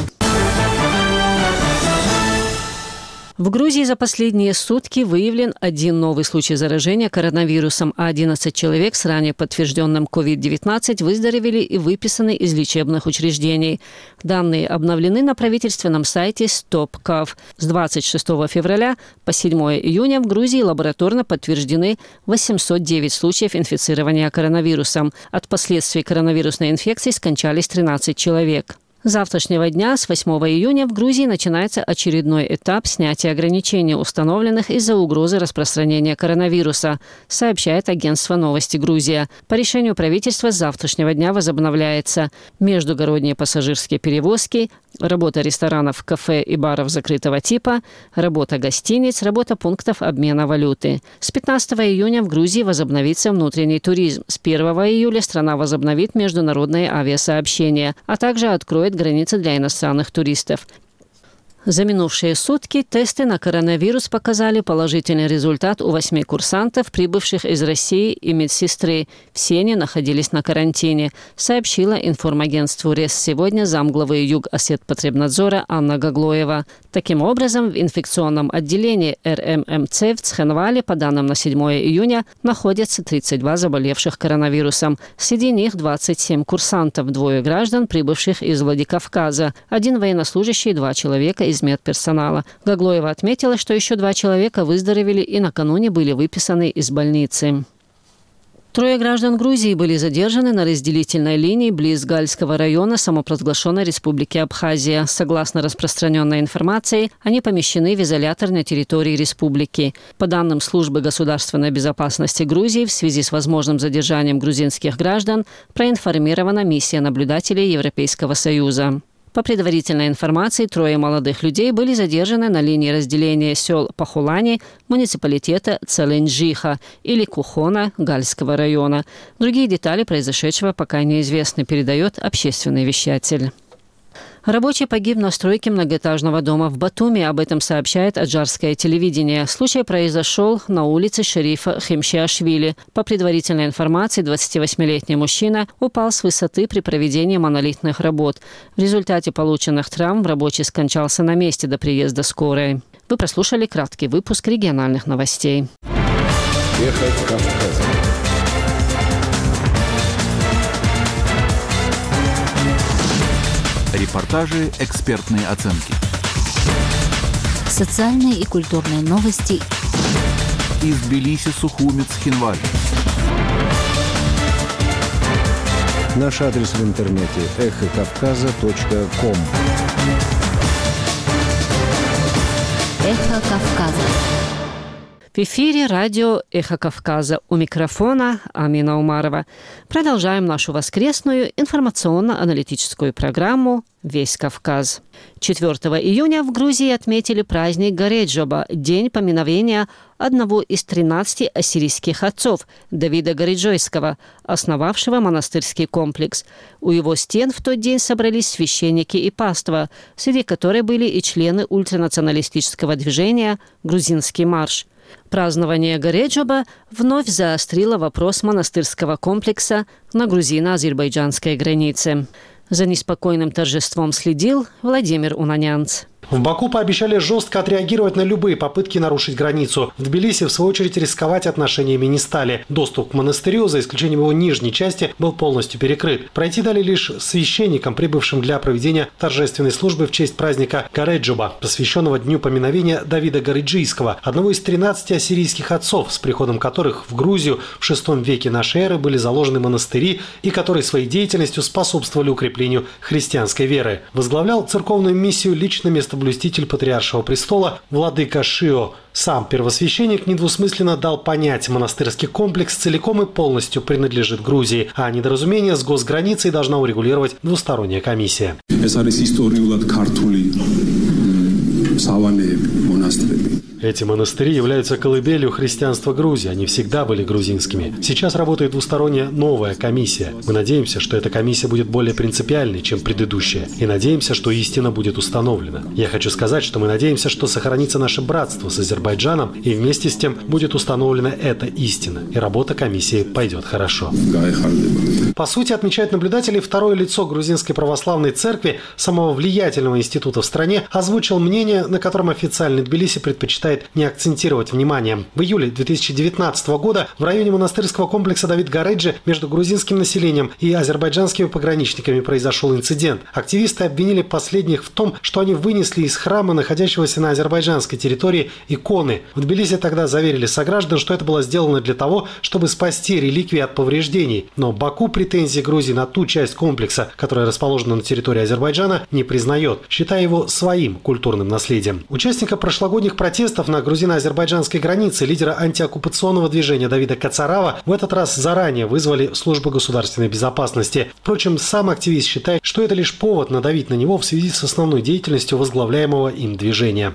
В Грузии за последние сутки выявлен один новый случай заражения коронавирусом, а одиннадцать человек с ранее подтвержденным ковид девятнадцать выздоровели и выписаны из лечебных учреждений. Данные обновлены на правительственном сайте StopCov. С двадцать шестого февраля по седьмое июня в Грузии лабораторно подтверждены восемьсот девять случаев инфицирования коронавирусом. От последствий коронавирусной инфекции скончались тринадцать человек. С завтрашнего дня, с восьмого июня, в Грузии начинается очередной этап снятия ограничений, установленных из-за угрозы распространения коронавируса, сообщает агентство «Новости Грузия». По решению правительства с завтрашнего дня возобновляется междугородние пассажирские перевозки, работа ресторанов, кафе и баров закрытого типа, работа гостиниц, работа пунктов обмена валюты. С пятнадцатого июня в Грузии возобновится внутренний туризм. С первого июля страна возобновит международные авиасообщения, а также откроет границы для иностранных туристов. За минувшие сутки тесты на коронавирус показали положительный результат у восьми курсантов, прибывших из России, и медсестры. Все они находились на карантине, сообщила информагентству РЕС сегодня замглавы Юг-Осетпотребнадзора Анна Гаглоева. Таким образом, в инфекционном отделении эр эм эм цэ в Цхинвале, по данным на седьмое июня, находятся тридцать два заболевших коронавирусом. Среди них двадцать семь курсантов, двое граждан, прибывших из Владикавказа, один военнослужащий и два человека из медперсонала. Гаглоева отметила, что еще два человека выздоровели и накануне были выписаны из больницы. Трое граждан Грузии были задержаны на разделительной линии близ Гальского района самопровозглашенной Республики Абхазия. Согласно распространенной информации, они помещены в изолятор на территории республики. По данным Службы государственной безопасности Грузии, в связи с возможным задержанием грузинских граждан проинформирована миссия наблюдателей Европейского Союза. По предварительной информации, трое молодых людей были задержаны на линии разделения сел Пахулани муниципалитета Целенджиха или Кухона Гальского района. Другие детали произошедшего пока неизвестны, передает общественный вещатель. Рабочий погиб на стройке многоэтажного дома в Батуми. Об этом сообщает аджарское телевидение. Случай произошел на улице шерифа Химшиашвили. По предварительной информации, двадцативосьмилетний мужчина упал с высоты при проведении монолитных работ. В результате полученных травм рабочий скончался на месте до приезда скорой. Вы прослушали краткий выпуск региональных новостей. Эхо Кавказа. Репортажи, экспертные оценки. Социальные и культурные новости. Из Тбилиси, Сухуми, Цхинвали. Наш адрес в интернете эхо кавказа точка ком. Эхо Кавказа. В эфире радио «Эхо Кавказа». У микрофона Амина Умарова. Продолжаем нашу воскресную информационно-аналитическую программу «Весь Кавказ». четвёртого июня в Грузии отметили праздник Гареджоба, день поминовения одного из тринадцати ассирийских отцов, Давида Гареджойского, основавшего монастырский комплекс. У его стен в тот день собрались священники и паства, среди которых были и члены ультранационалистического движения «Грузинский марш». Празднование Гареджоба вновь заострило вопрос монастырского комплекса на грузино-азербайджанской границе. За неспокойным торжеством следил Владимир Унанянц. В Баку пообещали жестко отреагировать на любые попытки нарушить границу. В Тбилиси, в свою очередь, рисковать отношениями не стали. Доступ к монастырю, за исключением его нижней части, был полностью перекрыт. Пройти дали лишь священникам, прибывшим для проведения торжественной службы в честь праздника Гареджоба, посвященного дню поминовения Давида Гареджийского, одного из тринадцати ассирийских отцов, с приходом которых в Грузию в шестом веке нашей эры были заложены монастыри и которые своей деятельностью способствовали укреплению христианской веры. Возглавлял церковную миссию лично место блюститель патриаршего престола владыка Шио. Сам первосвященник недвусмысленно дал понять, монастырский комплекс целиком и полностью принадлежит Грузии, а недоразумение с госграницей должна урегулировать двусторонняя комиссия. Эти монастыри являются колыбелью христианства Грузии. Они всегда были грузинскими. Сейчас работает двусторонняя новая комиссия. Мы надеемся, что эта комиссия будет более принципиальной, чем предыдущая. И надеемся, что истина будет установлена. Я хочу сказать, что мы надеемся, что сохранится наше братство с Азербайджаном, и вместе с тем будет установлена эта истина. И работа комиссии пойдет хорошо. По сути, отмечают наблюдатели, второе лицо Грузинской православной церкви, самого влиятельного института в стране, озвучил мнение, на котором официальный Тбилиси предпочитает не акцентировать внимание. В июле две тысячи девятнадцатого года в районе монастырского комплекса Давид Гареджи между грузинским населением и азербайджанскими пограничниками произошел инцидент. Активисты обвинили последних в том, что они вынесли из храма, находящегося на азербайджанской территории, иконы. В Тбилиси тогда заверили сограждан, что это было сделано для того, чтобы спасти реликвии от повреждений. Но Баку претензии Грузии на ту часть комплекса, которая расположена на территории Азербайджана, не признает, считая его своим культурным наследием. Участника прошлогодних протестов на грузино-азербайджанской границе, лидера антиоккупационного движения Давида Кацарава, в этот раз заранее вызвали службу государственной безопасности. Впрочем, сам активист считает, что это лишь повод надавить на него в связи с основной деятельностью возглавляемого им движения.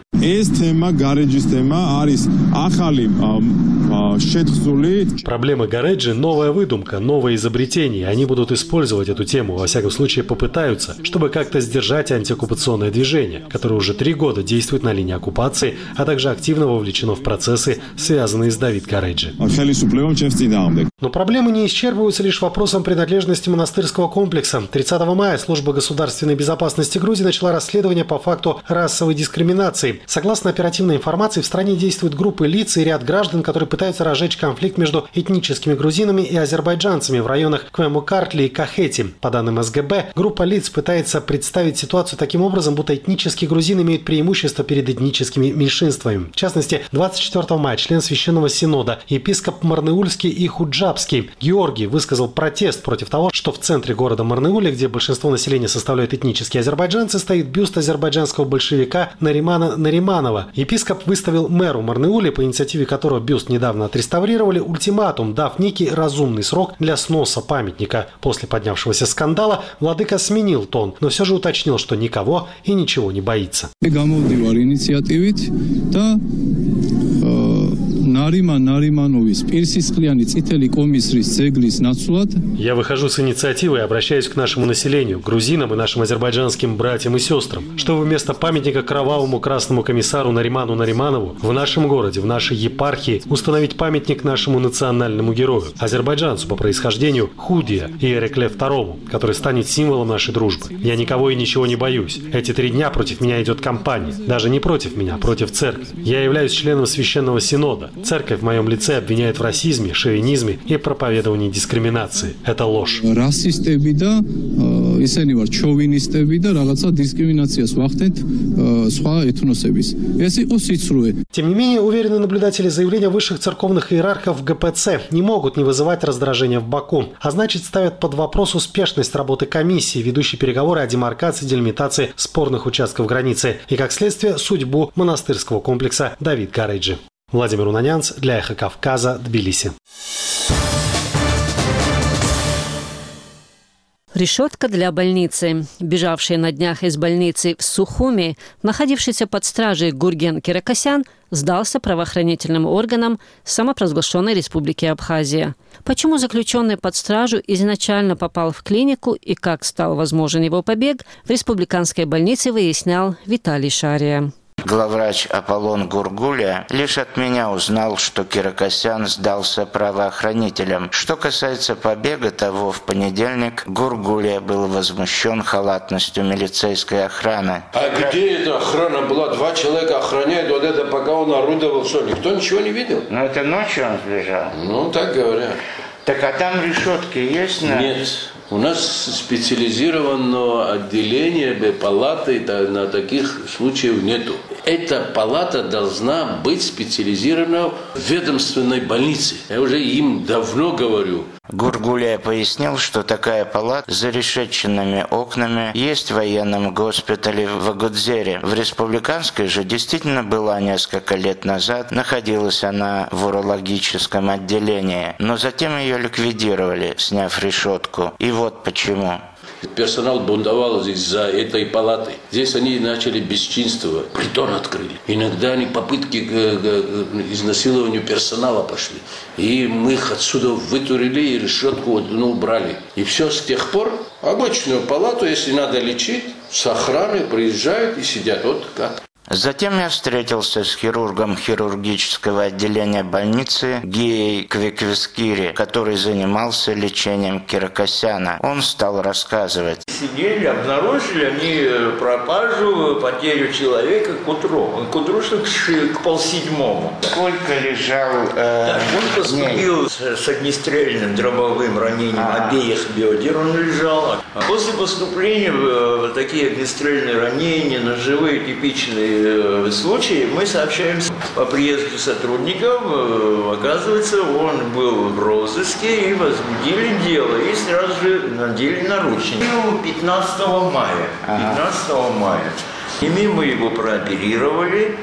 Проблемы Гареджи – новая выдумка, новое изобретение. Они будут использовать эту тему, во всяком случае попытаются, чтобы как-то сдержать антиоккупационное движение, которое уже три года действует на линии оккупации, а также активно вовлечено в процессы, связанные с Давид Гареджи. Но проблемы не исчерпываются лишь вопросом принадлежности монастырского комплекса. тридцатого мая служба государственной безопасности Грузии начала расследование по факту расовой дискриминации. Согласно оперативной информации, в стране действуют группы лиц и ряд граждан, которые пытаются разжечь конфликт между этническими грузинами и азербайджанцами в районах Квемукартли и Кахети. По данным СГБ, группа лиц пытается представить ситуацию таким образом, будто этнические грузины имеют преимущество перед этническими меньшинствами. В частности, двадцать четвёртого мая член Священного Синода, епископ Марнеульский и Худжабский Георгий высказал протест против того, что в центре города Марнеуле, где большинство населения составляют этнические азербайджанцы, стоит бюст азербайджанского большевика Наримана Нариманова. Епископ выставил мэру Марнеуле, по инициативе которого бюст недавно отреставрировали, ультиматум, дав некий разумный срок для сноса памятника. После поднявшегося скандала владыка сменил тон, но все же уточнил, что никого и ничего не боится. Я выхожу с инициативой и обращаюсь к нашему населению, грузинам и нашим азербайджанским братьям и сестрам, чтобы вместо памятника кровавому красному комиссару Нариману Нариманову в нашем городе, в нашей епархии установить памятник нашему национальному герою, азербайджанцу по происхождению Худия и Эрекле второму, который станет символом нашей дружбы. Я никого и ничего не боюсь. Эти три дня против меня идет кампания. Даже не против меня, а против церкви. Я являюсь членом Священного Синода. Церковь в моем лице обвиняет в расизме, шовинизме и проповедовании дискриминации. Это ложь. ისენი ვარ ჩოვინისტები და რაღაცა дискриминациას ვახდენთ სხვა ეთნოსების. ეს იყო სიცრუე. Тем не менее, уверенные наблюдатели заявления высших церковных иерархов ГПЦ не могут не вызывать раздражения в Баку, а значит ставят под вопрос успешность работы комиссии, ведущей переговоры о демаркации, делимитации спорных участков границы и, как следствие, судьбу монастырского комплекса Давид Гарейджи. Владимир Унанянц для Эхо Кавказа, Тбилиси. Решетка для больницы. Бежавший на днях из больницы в Сухуми, находившийся под стражей Гурген Киракосян, сдался правоохранительным органам самопровозглашенной Республики Абхазия. Почему заключенный под стражу изначально попал в клинику и как стал возможен его побег, в республиканской больнице выяснял Виталий Шария. Главврач Аполлон Гургуля лишь от меня узнал, что Киракосян сдался правоохранителям. Что касается побега того, в понедельник Гургуля был возмущен халатностью милицейской охраны. А где эта охрана была? Два человека охраняют, вот это пока он орудовал, что, никто ничего не видел? Ну это ночью он сбежал. Ну, так говорят. Так а там решетки есть? На... Нет. У нас специализированного отделения, палаты на таких случаев нету. Эта палата должна быть специализирована в ведомственной больнице. Я уже им давно говорю. Гургуля пояснил, что такая палата с зарешетченными окнами есть в военном госпитале в Агудзере. В республиканской же действительно была несколько лет назад. Находилась она в урологическом отделении. Но затем ее ликвидировали, сняв решетку. И вот почему. Персонал бунтовал из-за этой палаты. Здесь они начали бесчинство. Притон открыли. Иногда они попытки к изнасилованию персонала пошли. И мы их отсюда вытурили и решетку ну, убрали. И все с тех пор обычную палату, если надо лечить, с охраной приезжают и сидят. Вот как. Затем я встретился с хирургом хирургического отделения больницы Гией Квиквискири, который занимался лечением Киракосяна. Он стал рассказывать. Сидели, обнаружили они пропажу, потерю человека к утру. К утру, что к полседьмому. Сколько лежал... Э, так, он поступил с, с огнестрельным дробовым ранением а. обеих бедер, он лежал. А после поступления в такие огнестрельные ранения, ножевые, типичные случаи, мы сообщаемся по приезду сотрудников. Оказывается, он был в розыске и возбудили дело. И сразу же надели наручники. пятнадцатого мая. пятнадцатого мая. Ими мы его прооперировали.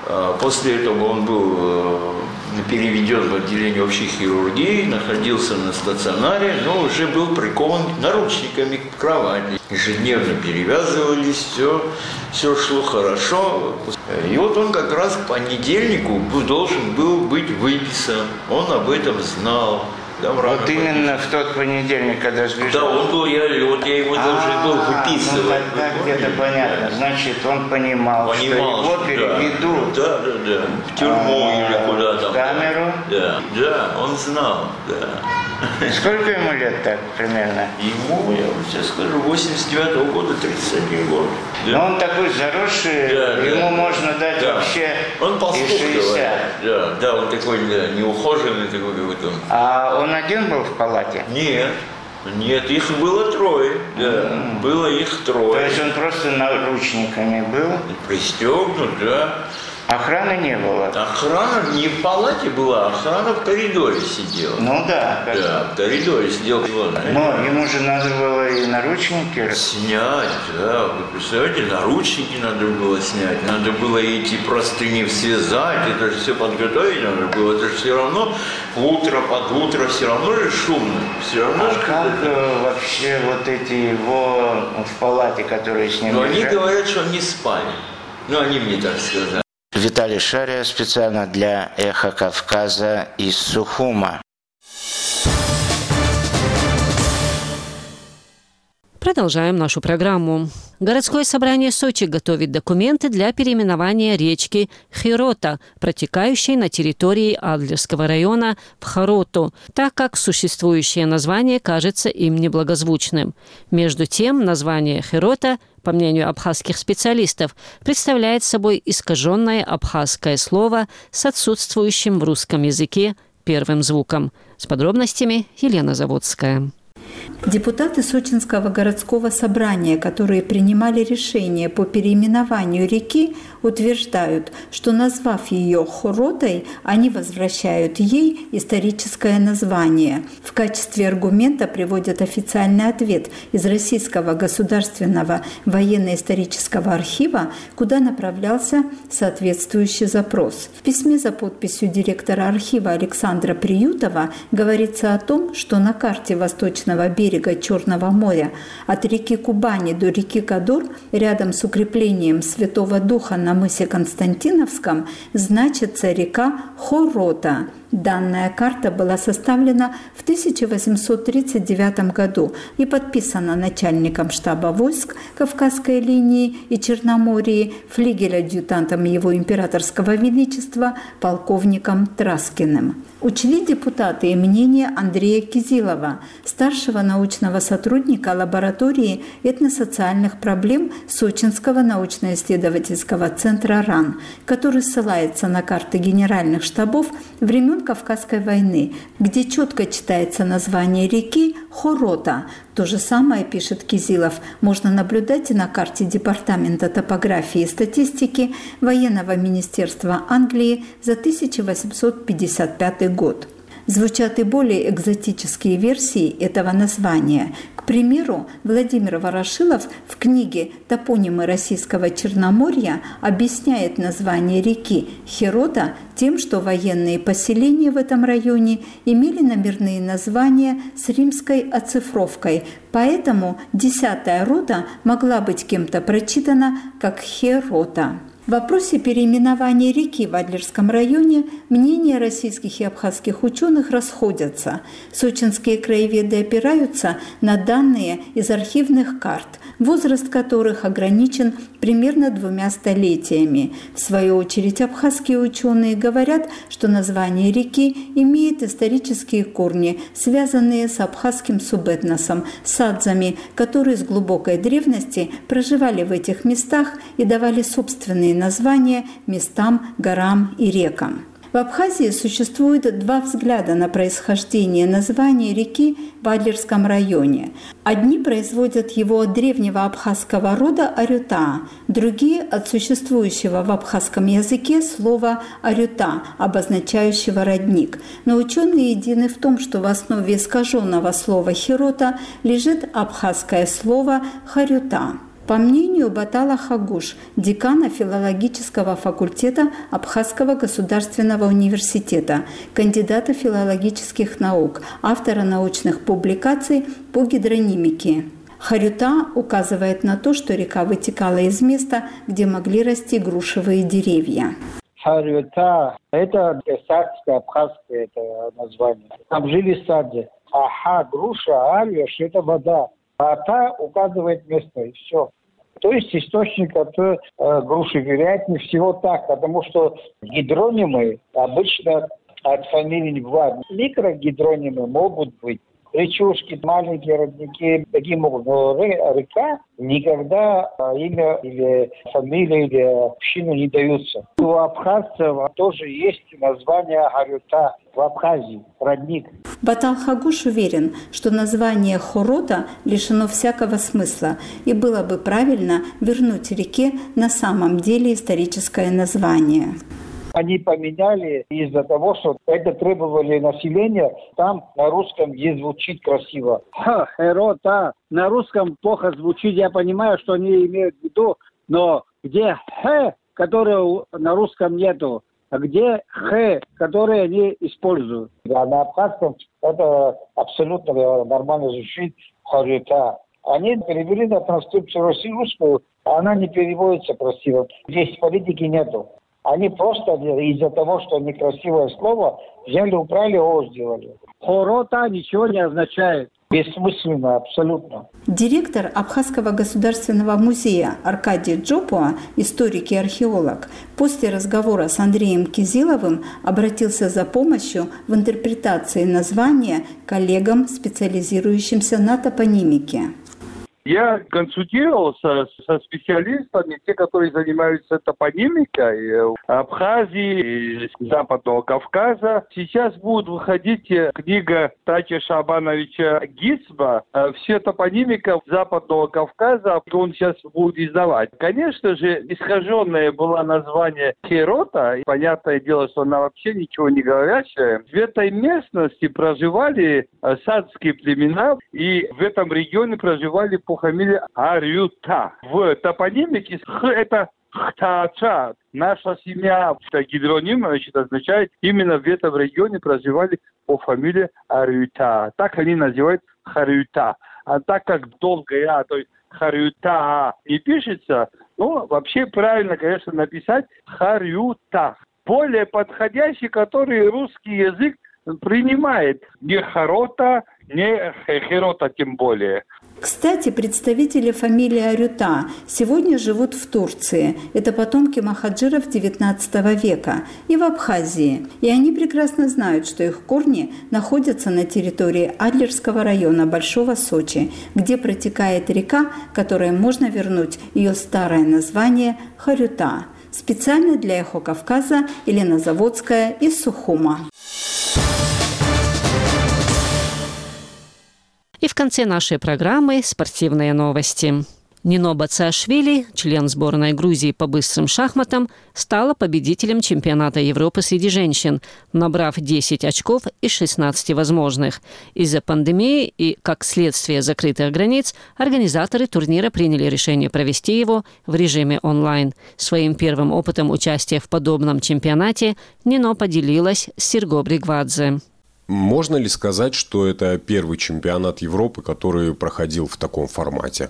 После этого он был переведен в отделение общей хирургии, находился на стационаре, но уже был прикован наручниками к кровати. Ежедневно перевязывались, все, все шло хорошо. И вот он как раз к понедельнику должен был быть выписан. Он об этом знал. Да, вот именно в тот понедельник, когда сбежал. Да, он был, я, вот я его должен был выписывать. Ну, тогда где-то понятно. Значит, он понимал, понимал что его переведут. Да, да, да. В тюрьму а, или куда-то. В камеру? Да, да, он знал, да. Сколько ему лет так примерно? Ему, я вам сейчас скажу, восемьдесят девятого года, тридцать один год. Да. Но он такой заросший, да, ему да, можно дать да. вообще он и шестьдесят. Да, да, он такой да, неухоженный такой какой-то. А он один был в палате? Нет. Нет, их было трое. Да, mm-hmm. было их трое. То есть он просто наручниками был? Пристегнут, да. Охраны не было? Охрана не в палате была, охрана в коридоре сидела. Ну да. Как... Да, в коридоре сидел. Но ему же надо было и наручники снять, да. Вы представляете, наручники надо было снять, надо было эти простыни связать, это же все подготовить надо было. Это же все равно утро под утро, все равно же шумно. Все равно а же как э, вообще вот эти его в палате, которые с ним Но лежали? Они говорят, что они спали. Ну, они мне так сказали. Виталий Шария специально для Эхо Кавказа из Сухума. Продолжаем нашу программу. Городское собрание Сочи готовит документы для переименования речки Хирота, протекающей на территории Адлерского района в Хороту, так как существующее название кажется им неблагозвучным. Между тем, название Хирота, по мнению абхазских специалистов, представляет собой искаженное абхазское слово с отсутствующим в русском языке первым звуком. С подробностями Елена Заводская. Депутаты Сочинского городского собрания, которые принимали решение по переименованию реки, утверждают, что, назвав ее Хоротой, они возвращают ей историческое название. В качестве аргумента приводят официальный ответ из Российского государственного военно-исторического архива, куда направлялся соответствующий запрос. В письме за подписью директора архива Александра Приютова говорится о том, что на карте Восточного берега Черного моря от реки Кубани до реки Кадор рядом с укреплением Святого Духа на мысе Константиновском значится река Хорота. Данная карта была составлена в тысяча восемьсот тридцать девятом году и подписана начальником штаба войск Кавказской линии и Черноморья, флигель-адъютантом его императорского величества, полковником Траскиным. Учли депутаты и мнение Андрея Кизилова, старшего научного сотрудника лаборатории этносоциальных проблем Сочинского научно-исследовательского центра РАН, который ссылается на карты генеральных штабов времен Кавказской войны, где четко читается название реки Хорота. То же самое, пишет Кизилов, можно наблюдать и на карте Департамента топографии и статистики Военного министерства Англии за тысяча восемьсот пятьдесят пятый год. Звучат и более экзотические версии этого названия. К примеру, Владимир Ворошилов в книге «Топонимы Российского Черноморья» объясняет название реки Хирота тем, что военные поселения в этом районе имели номерные названия с римской оцифровкой, поэтому десятая рота могла быть кем-то прочитана как Херота. В вопросе переименования реки в Адлерском районе мнения российских и абхазских ученых расходятся. Сочинские краеведы опираются на данные из архивных карт, возраст которых ограничен примерно двумя столетиями. В свою очередь абхазские ученые говорят, что название реки имеет исторические корни, связанные с абхазским субэтносом, садзами, которые с глубокой древности проживали в этих местах и давали собственные названия местам, горам и рекам. В Абхазии существует два взгляда на происхождение названия реки в Адлерском районе. Одни производят его от древнего абхазского рода арюта, другие – от существующего в абхазском языке слова арюта, обозначающего родник. Но ученые едины в том, что в основе искаженного слова хирота лежит абхазское слово харюта. По мнению Батала Хагуш, декана филологического факультета Абхазского государственного университета, кандидата филологических наук, автора научных публикаций по гидронимике. Харюта указывает на то, что река вытекала из места, где могли расти грушевые деревья. Харюта – это садское, абхазское это название. Там жили сады. Аха, груша, альвеш – это вода. А та указывает место, и все. То есть источник от э, груши, вероятнее всего так, потому что гидронимы обычно от фамилии не бывают. Микрогидронимы могут быть. Речушки, маленькие родники, такие могут. Но река никогда имя или фамилия или общину не даются. У абхазцев тоже есть название Харюта в Абхазии, родник. Батал Хагуш уверен, что название Хорота лишено всякого смысла, и было бы правильно вернуть реке на самом деле историческое название. Они поменяли из-за того, что это требовали населения. Там на русском не звучит красиво. Ха, Херота. На русском плохо звучит. Я понимаю, что они имеют в виду. Но где Х, которого на русском нету, а где Х, которые они используют? А на абхазском это абсолютно нормально звучит. Харюта. Они перевели на транскрипцию российскую, а она не переводится красиво. Здесь политики нету. Они просто из-за того, что некрасивое слово, взяли, убрали, о, сделали. Хорота ничего не означает. Бессмысленно, абсолютно. Директор Абхазского государственного музея Аркадий Джопуа, историк и археолог, после разговора с Андреем Кизиловым обратился за помощью в интерпретации названия коллегам, специализирующимся на топонимике. Я консультировался со специалистами, те, которые занимаются топонимикой Абхазии и Западного Кавказа. Сейчас будет выходить книга Тачи Шабановича Гицба «Все топонимика Западного Кавказа», он сейчас будет издавать. Конечно же, искаженное было название Херота. Понятное дело, что она вообще ничего не говорящая. В этой местности проживали садские племена, и в этом регионе проживали по фамилии Арюта. В топонимике Х это Хтача. Наша семья, это гидроним, значит, означает, именно в этом регионе проживали по фамилии Арюта. Так они называют Харюта. А так как долго я, то есть Харюта не пишется, ну, вообще правильно, конечно, написать Харюта. Более подходящий, который русский язык принимает. Не Харота, не Херота тем более. Кстати, представители фамилии Арюта сегодня живут в Турции. Это потомки махаджиров девятнадцатого века и в Абхазии. И они прекрасно знают, что их корни находятся на территории Адлерского района Большого Сочи, где протекает река, которой можно вернуть ее старое название Харюта. Специально для «Эхо Кавказа» Елена Заводская из Сухума. И в конце нашей программы спортивные новости. Нино Бациашвили, член сборной Грузии по быстрым шахматам, стала победителем чемпионата Европы среди женщин, набрав десять очков из шестнадцати возможных. Из-за пандемии и, как следствие закрытых границ, организаторы турнира приняли решение провести его в режиме онлайн. Своим первым опытом участия в подобном чемпионате Нино поделилась с Серго Бригвадзе. Можно ли сказать, что это первый чемпионат Европы, который проходил в таком формате?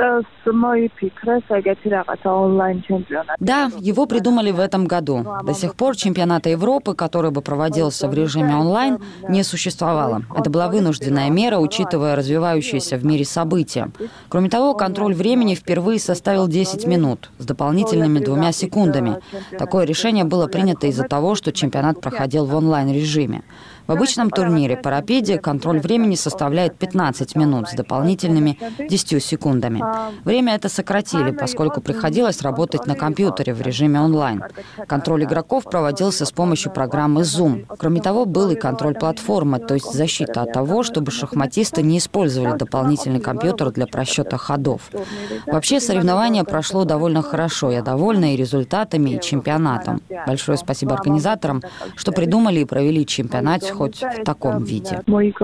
Да, его придумали в этом году. До сих пор чемпионата Европы, который бы проводился в режиме онлайн, не существовало. Это была вынужденная мера, учитывая развивающиеся в мире события. Кроме того, контроль времени впервые составил десять минут с дополнительными двумя секундами. Такое решение было принято из-за того, что чемпионат проходил в онлайн-режиме. В обычном турнире по рапиде контроль времени составляет пятнадцать минут с дополнительными десятью секундами. Время это сократили, поскольку приходилось работать на компьютере в режиме онлайн. Контроль игроков проводился с помощью программы Zoom. Кроме того, был и контроль платформы, то есть защита от того, чтобы шахматисты не использовали дополнительный компьютер для просчета ходов. Вообще, соревнование прошло довольно хорошо. Я довольна и результатами, и чемпионатом. Большое спасибо организаторам, что придумали и провели чемпионат хоть в таком виде.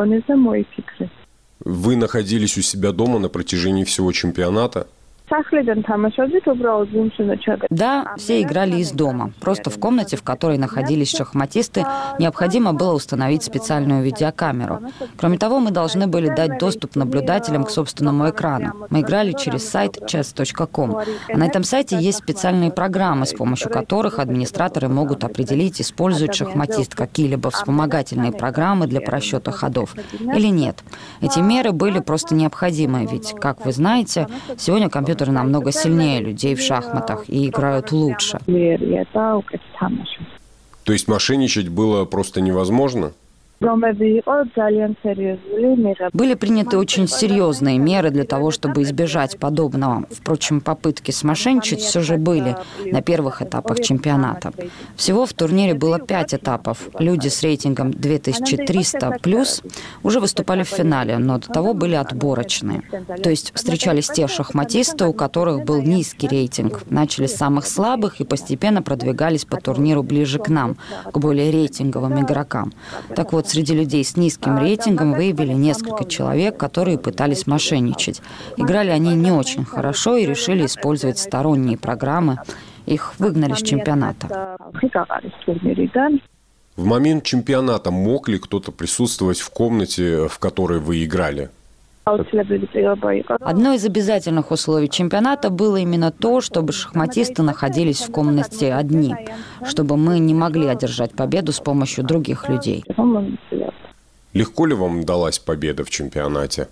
Вы находились у себя дома на протяжении всего чемпионата? Да, все играли из дома. Просто в комнате, в которой находились шахматисты, необходимо было установить специальную видеокамеру. Кроме того, мы должны были дать доступ наблюдателям к собственному экрану. Мы играли через сайт чес точка ком. А на этом сайте есть специальные программы, с помощью которых администраторы могут определить, использует шахматист какие-либо вспомогательные программы для просчета ходов или нет. Эти меры были просто необходимы, ведь, как вы знаете, сегодня компьютер намного сильнее людей в шахматах и играют лучше. То есть мошенничать было просто невозможно? Были приняты очень серьезные меры для того, чтобы избежать подобного. Впрочем, попытки смошенничать все же были на первых этапах чемпионата. Всего в турнире было пять этапов. Люди с рейтингом две тысячи триста плюс уже выступали в финале, но до того были отборочные. То есть встречались те шахматисты, у которых был низкий рейтинг. Начали с самых слабых и постепенно продвигались по турниру ближе к нам, к более рейтинговым игрокам. Так вот, среди людей с низким рейтингом выявили несколько человек, которые пытались мошенничать. Играли они не очень хорошо и решили использовать сторонние программы. Их выгнали с чемпионата. В момент чемпионата мог ли кто-то присутствовать в комнате, в которой вы играли? Одно из обязательных условий чемпионата было именно то, чтобы шахматисты находились в комнате одни, чтобы мы не могли одержать победу с помощью других людей. Легко ли вам далась победа в чемпионате?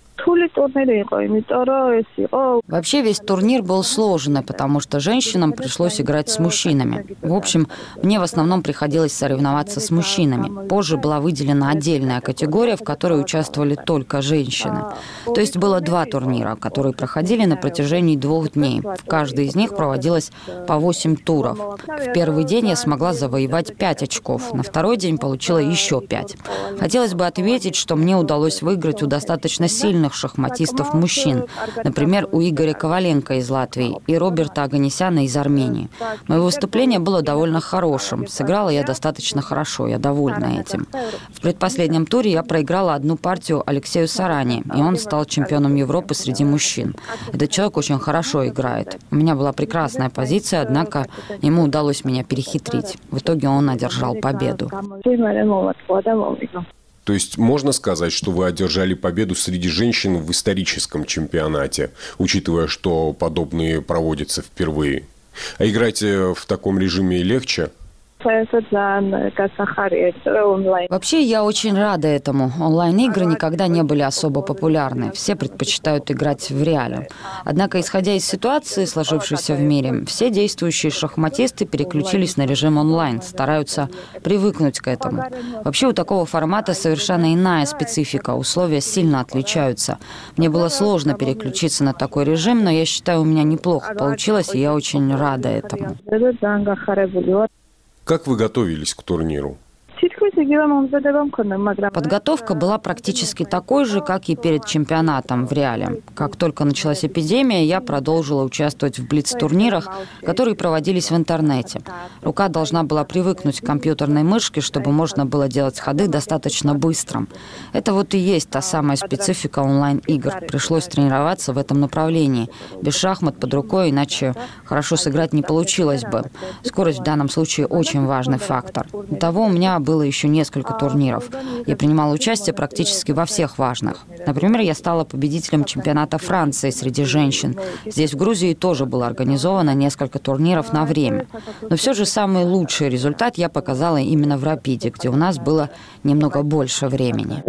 Вообще весь турнир был сложный, потому что женщинам пришлось играть с мужчинами. В общем, мне в основном приходилось соревноваться с мужчинами. Позже была выделена отдельная категория, в которой участвовали только женщины. То есть было два турнира, которые проходили на протяжении двух дней. Каждый из них проводилось по восемь туров. В первый день я смогла завоевать пять очков, на второй день получила еще пять. Хотелось бы отметить, что мне удалось выиграть у достаточно сильных шахматистов мужчин. Например, у Игоря Коваленко из Латвии и Роберта Оганесяна из Армении. Мое выступление было довольно хорошим. Сыграла я достаточно хорошо, я довольна этим. В предпоследнем туре я проиграла одну партию Алексею Сарани, и он стал чемпионом Европы среди мужчин. Этот человек очень хорошо играет. У меня была прекрасная позиция, однако ему удалось меня перехитрить. В итоге он одержал победу. То есть можно сказать, что вы одержали победу среди женщин в историческом чемпионате, учитывая, что подобные проводятся впервые. А играть в таком режиме легче? Вообще, я очень рада этому. Онлайн-игры никогда не были особо популярны. Все предпочитают играть в реале. Однако, исходя из ситуации, сложившейся в мире, все действующие шахматисты переключились на режим онлайн, стараются привыкнуть к этому. Вообще, у такого формата совершенно иная специфика. Условия сильно отличаются. Мне было сложно переключиться на такой режим, но я считаю, у меня неплохо получилось, и я очень рада этому. Как вы готовились к турниру? Подготовка была практически такой же, как и перед чемпионатом в реале. Как только началась эпидемия, я продолжила участвовать в блиц-турнирах, которые проводились в интернете. Рука должна была привыкнуть к компьютерной мышке, чтобы можно было делать ходы достаточно быстро. Это вот и есть та самая специфика онлайн-игр. Пришлось тренироваться в этом направлении. Без шахмат под рукой, иначе хорошо сыграть не получилось бы. Скорость в данном случае очень важный фактор. До того у меня было еще несколько турниров. Я принимала участие практически во всех важных. Например, я стала победителем чемпионата Франции среди женщин. Здесь, в Грузии, тоже было организовано несколько турниров на время. Но все же самый лучший результат я показала именно в Рапиде, где у нас было немного больше времени.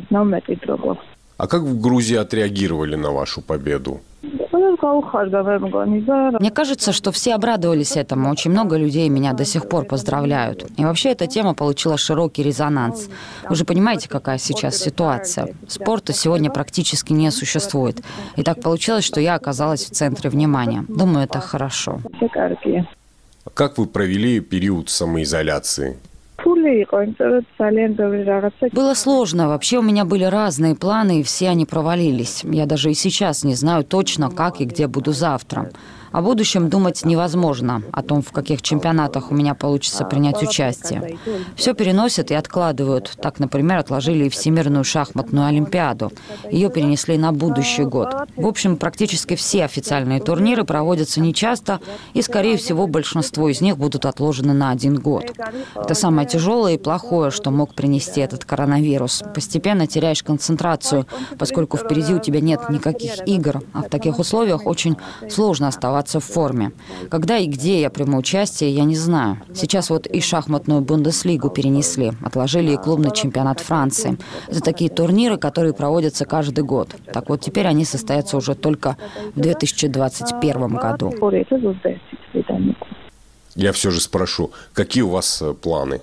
А как в Грузии отреагировали на вашу победу? Мне кажется, что все обрадовались этому. Очень много людей меня до сих пор поздравляют. И вообще эта тема получила широкий резонанс. Вы же понимаете, какая сейчас ситуация. Спорта сегодня практически не существует. И так получилось, что я оказалась в центре внимания. Думаю, это хорошо. А как вы провели период самоизоляции? Было сложно. Вообще у меня были разные планы, и все они провалились. Я даже и сейчас не знаю точно, как и где буду завтра. О будущем думать невозможно, о том, в каких чемпионатах у меня получится принять участие. Все переносят и откладывают. Так, например, отложили и Всемирную шахматную олимпиаду. Ее перенесли на будущий год. В общем, практически все официальные турниры проводятся нечасто, и, скорее всего, большинство из них будут отложены на один год. Это самое тяжелое и плохое, что мог принести этот коронавирус. Постепенно теряешь концентрацию, поскольку впереди у тебя нет никаких игр, а в таких условиях очень сложно оставаться в форме. Когда и где я приму участие, я не знаю. Сейчас вот и шахматную Бундеслигу перенесли, отложили и клубный чемпионат Франции. Это такие турниры, которые проводятся каждый год. Так вот, теперь они состоятся уже только в две тысячи двадцать первом году. Я все же спрошу, какие у вас планы?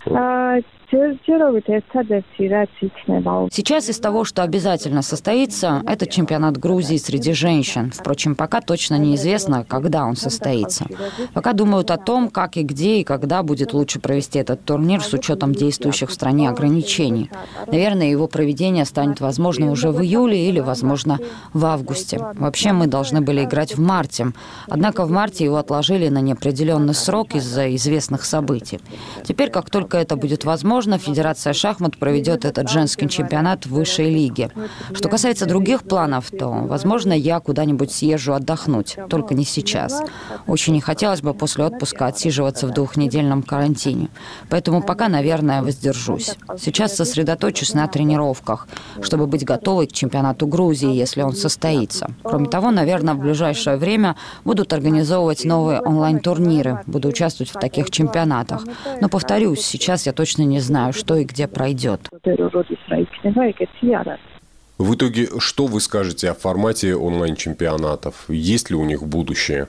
Сейчас из того, что обязательно состоится, это чемпионат Грузии среди женщин. Впрочем, пока точно неизвестно, когда он состоится. Пока думают о том, как и где и когда будет лучше провести этот турнир с учетом действующих в стране ограничений. Наверное, его проведение станет возможным уже в июле или, возможно, в августе. Вообще мы должны были играть в марте. Однако в марте его отложили на неопределенный срок из-за известных событий. Теперь, как только это будет возможно, Федерация шахмат проведет этот женский чемпионат в высшей лиге. Что касается других планов, то, возможно, я куда-нибудь съезжу отдохнуть, только не сейчас. Очень не хотелось бы после отпуска отсиживаться в двухнедельном карантине. Поэтому пока, наверное, воздержусь. Сейчас сосредоточусь на тренировках, чтобы быть готовой к чемпионату Грузии, если он состоится. Кроме того, наверное, в ближайшее время будут организовывать новые онлайн-турниры. Буду участвовать в таких чемпионатах. Но, повторюсь, сейчас я точно не знаю, знаю, что и где пройдет. В итоге, что вы скажете о формате онлайн-чемпионатов? Есть ли у них будущее?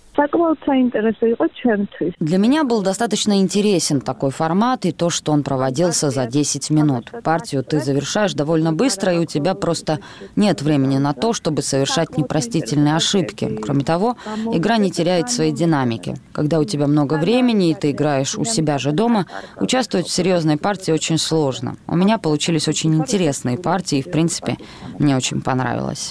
Для меня был достаточно интересен такой формат и то, что он проводился за десять минут. Партию ты завершаешь довольно быстро, и у тебя просто нет времени на то, чтобы совершать непростительные ошибки. Кроме того, игра не теряет своей динамики. Когда у тебя много времени, и ты играешь у себя же дома, участвовать в серьезной партии очень сложно. У меня получились очень интересные партии, и, в принципе, мне очень понравилось.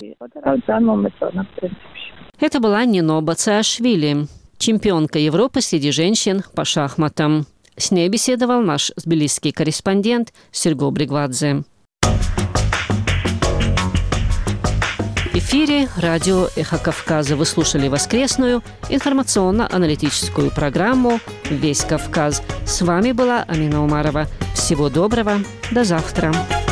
Это была Нино Бациашвили, чемпионка Европы среди женщин по шахматам. С ней беседовал наш тбилисский корреспондент Серго Бригвадзе. В эфире радио «Эхо Кавказа». Вы слушали воскресную информационно-аналитическую программу «Весь Кавказ». С вами была Амина Умарова. Всего доброго. До завтра.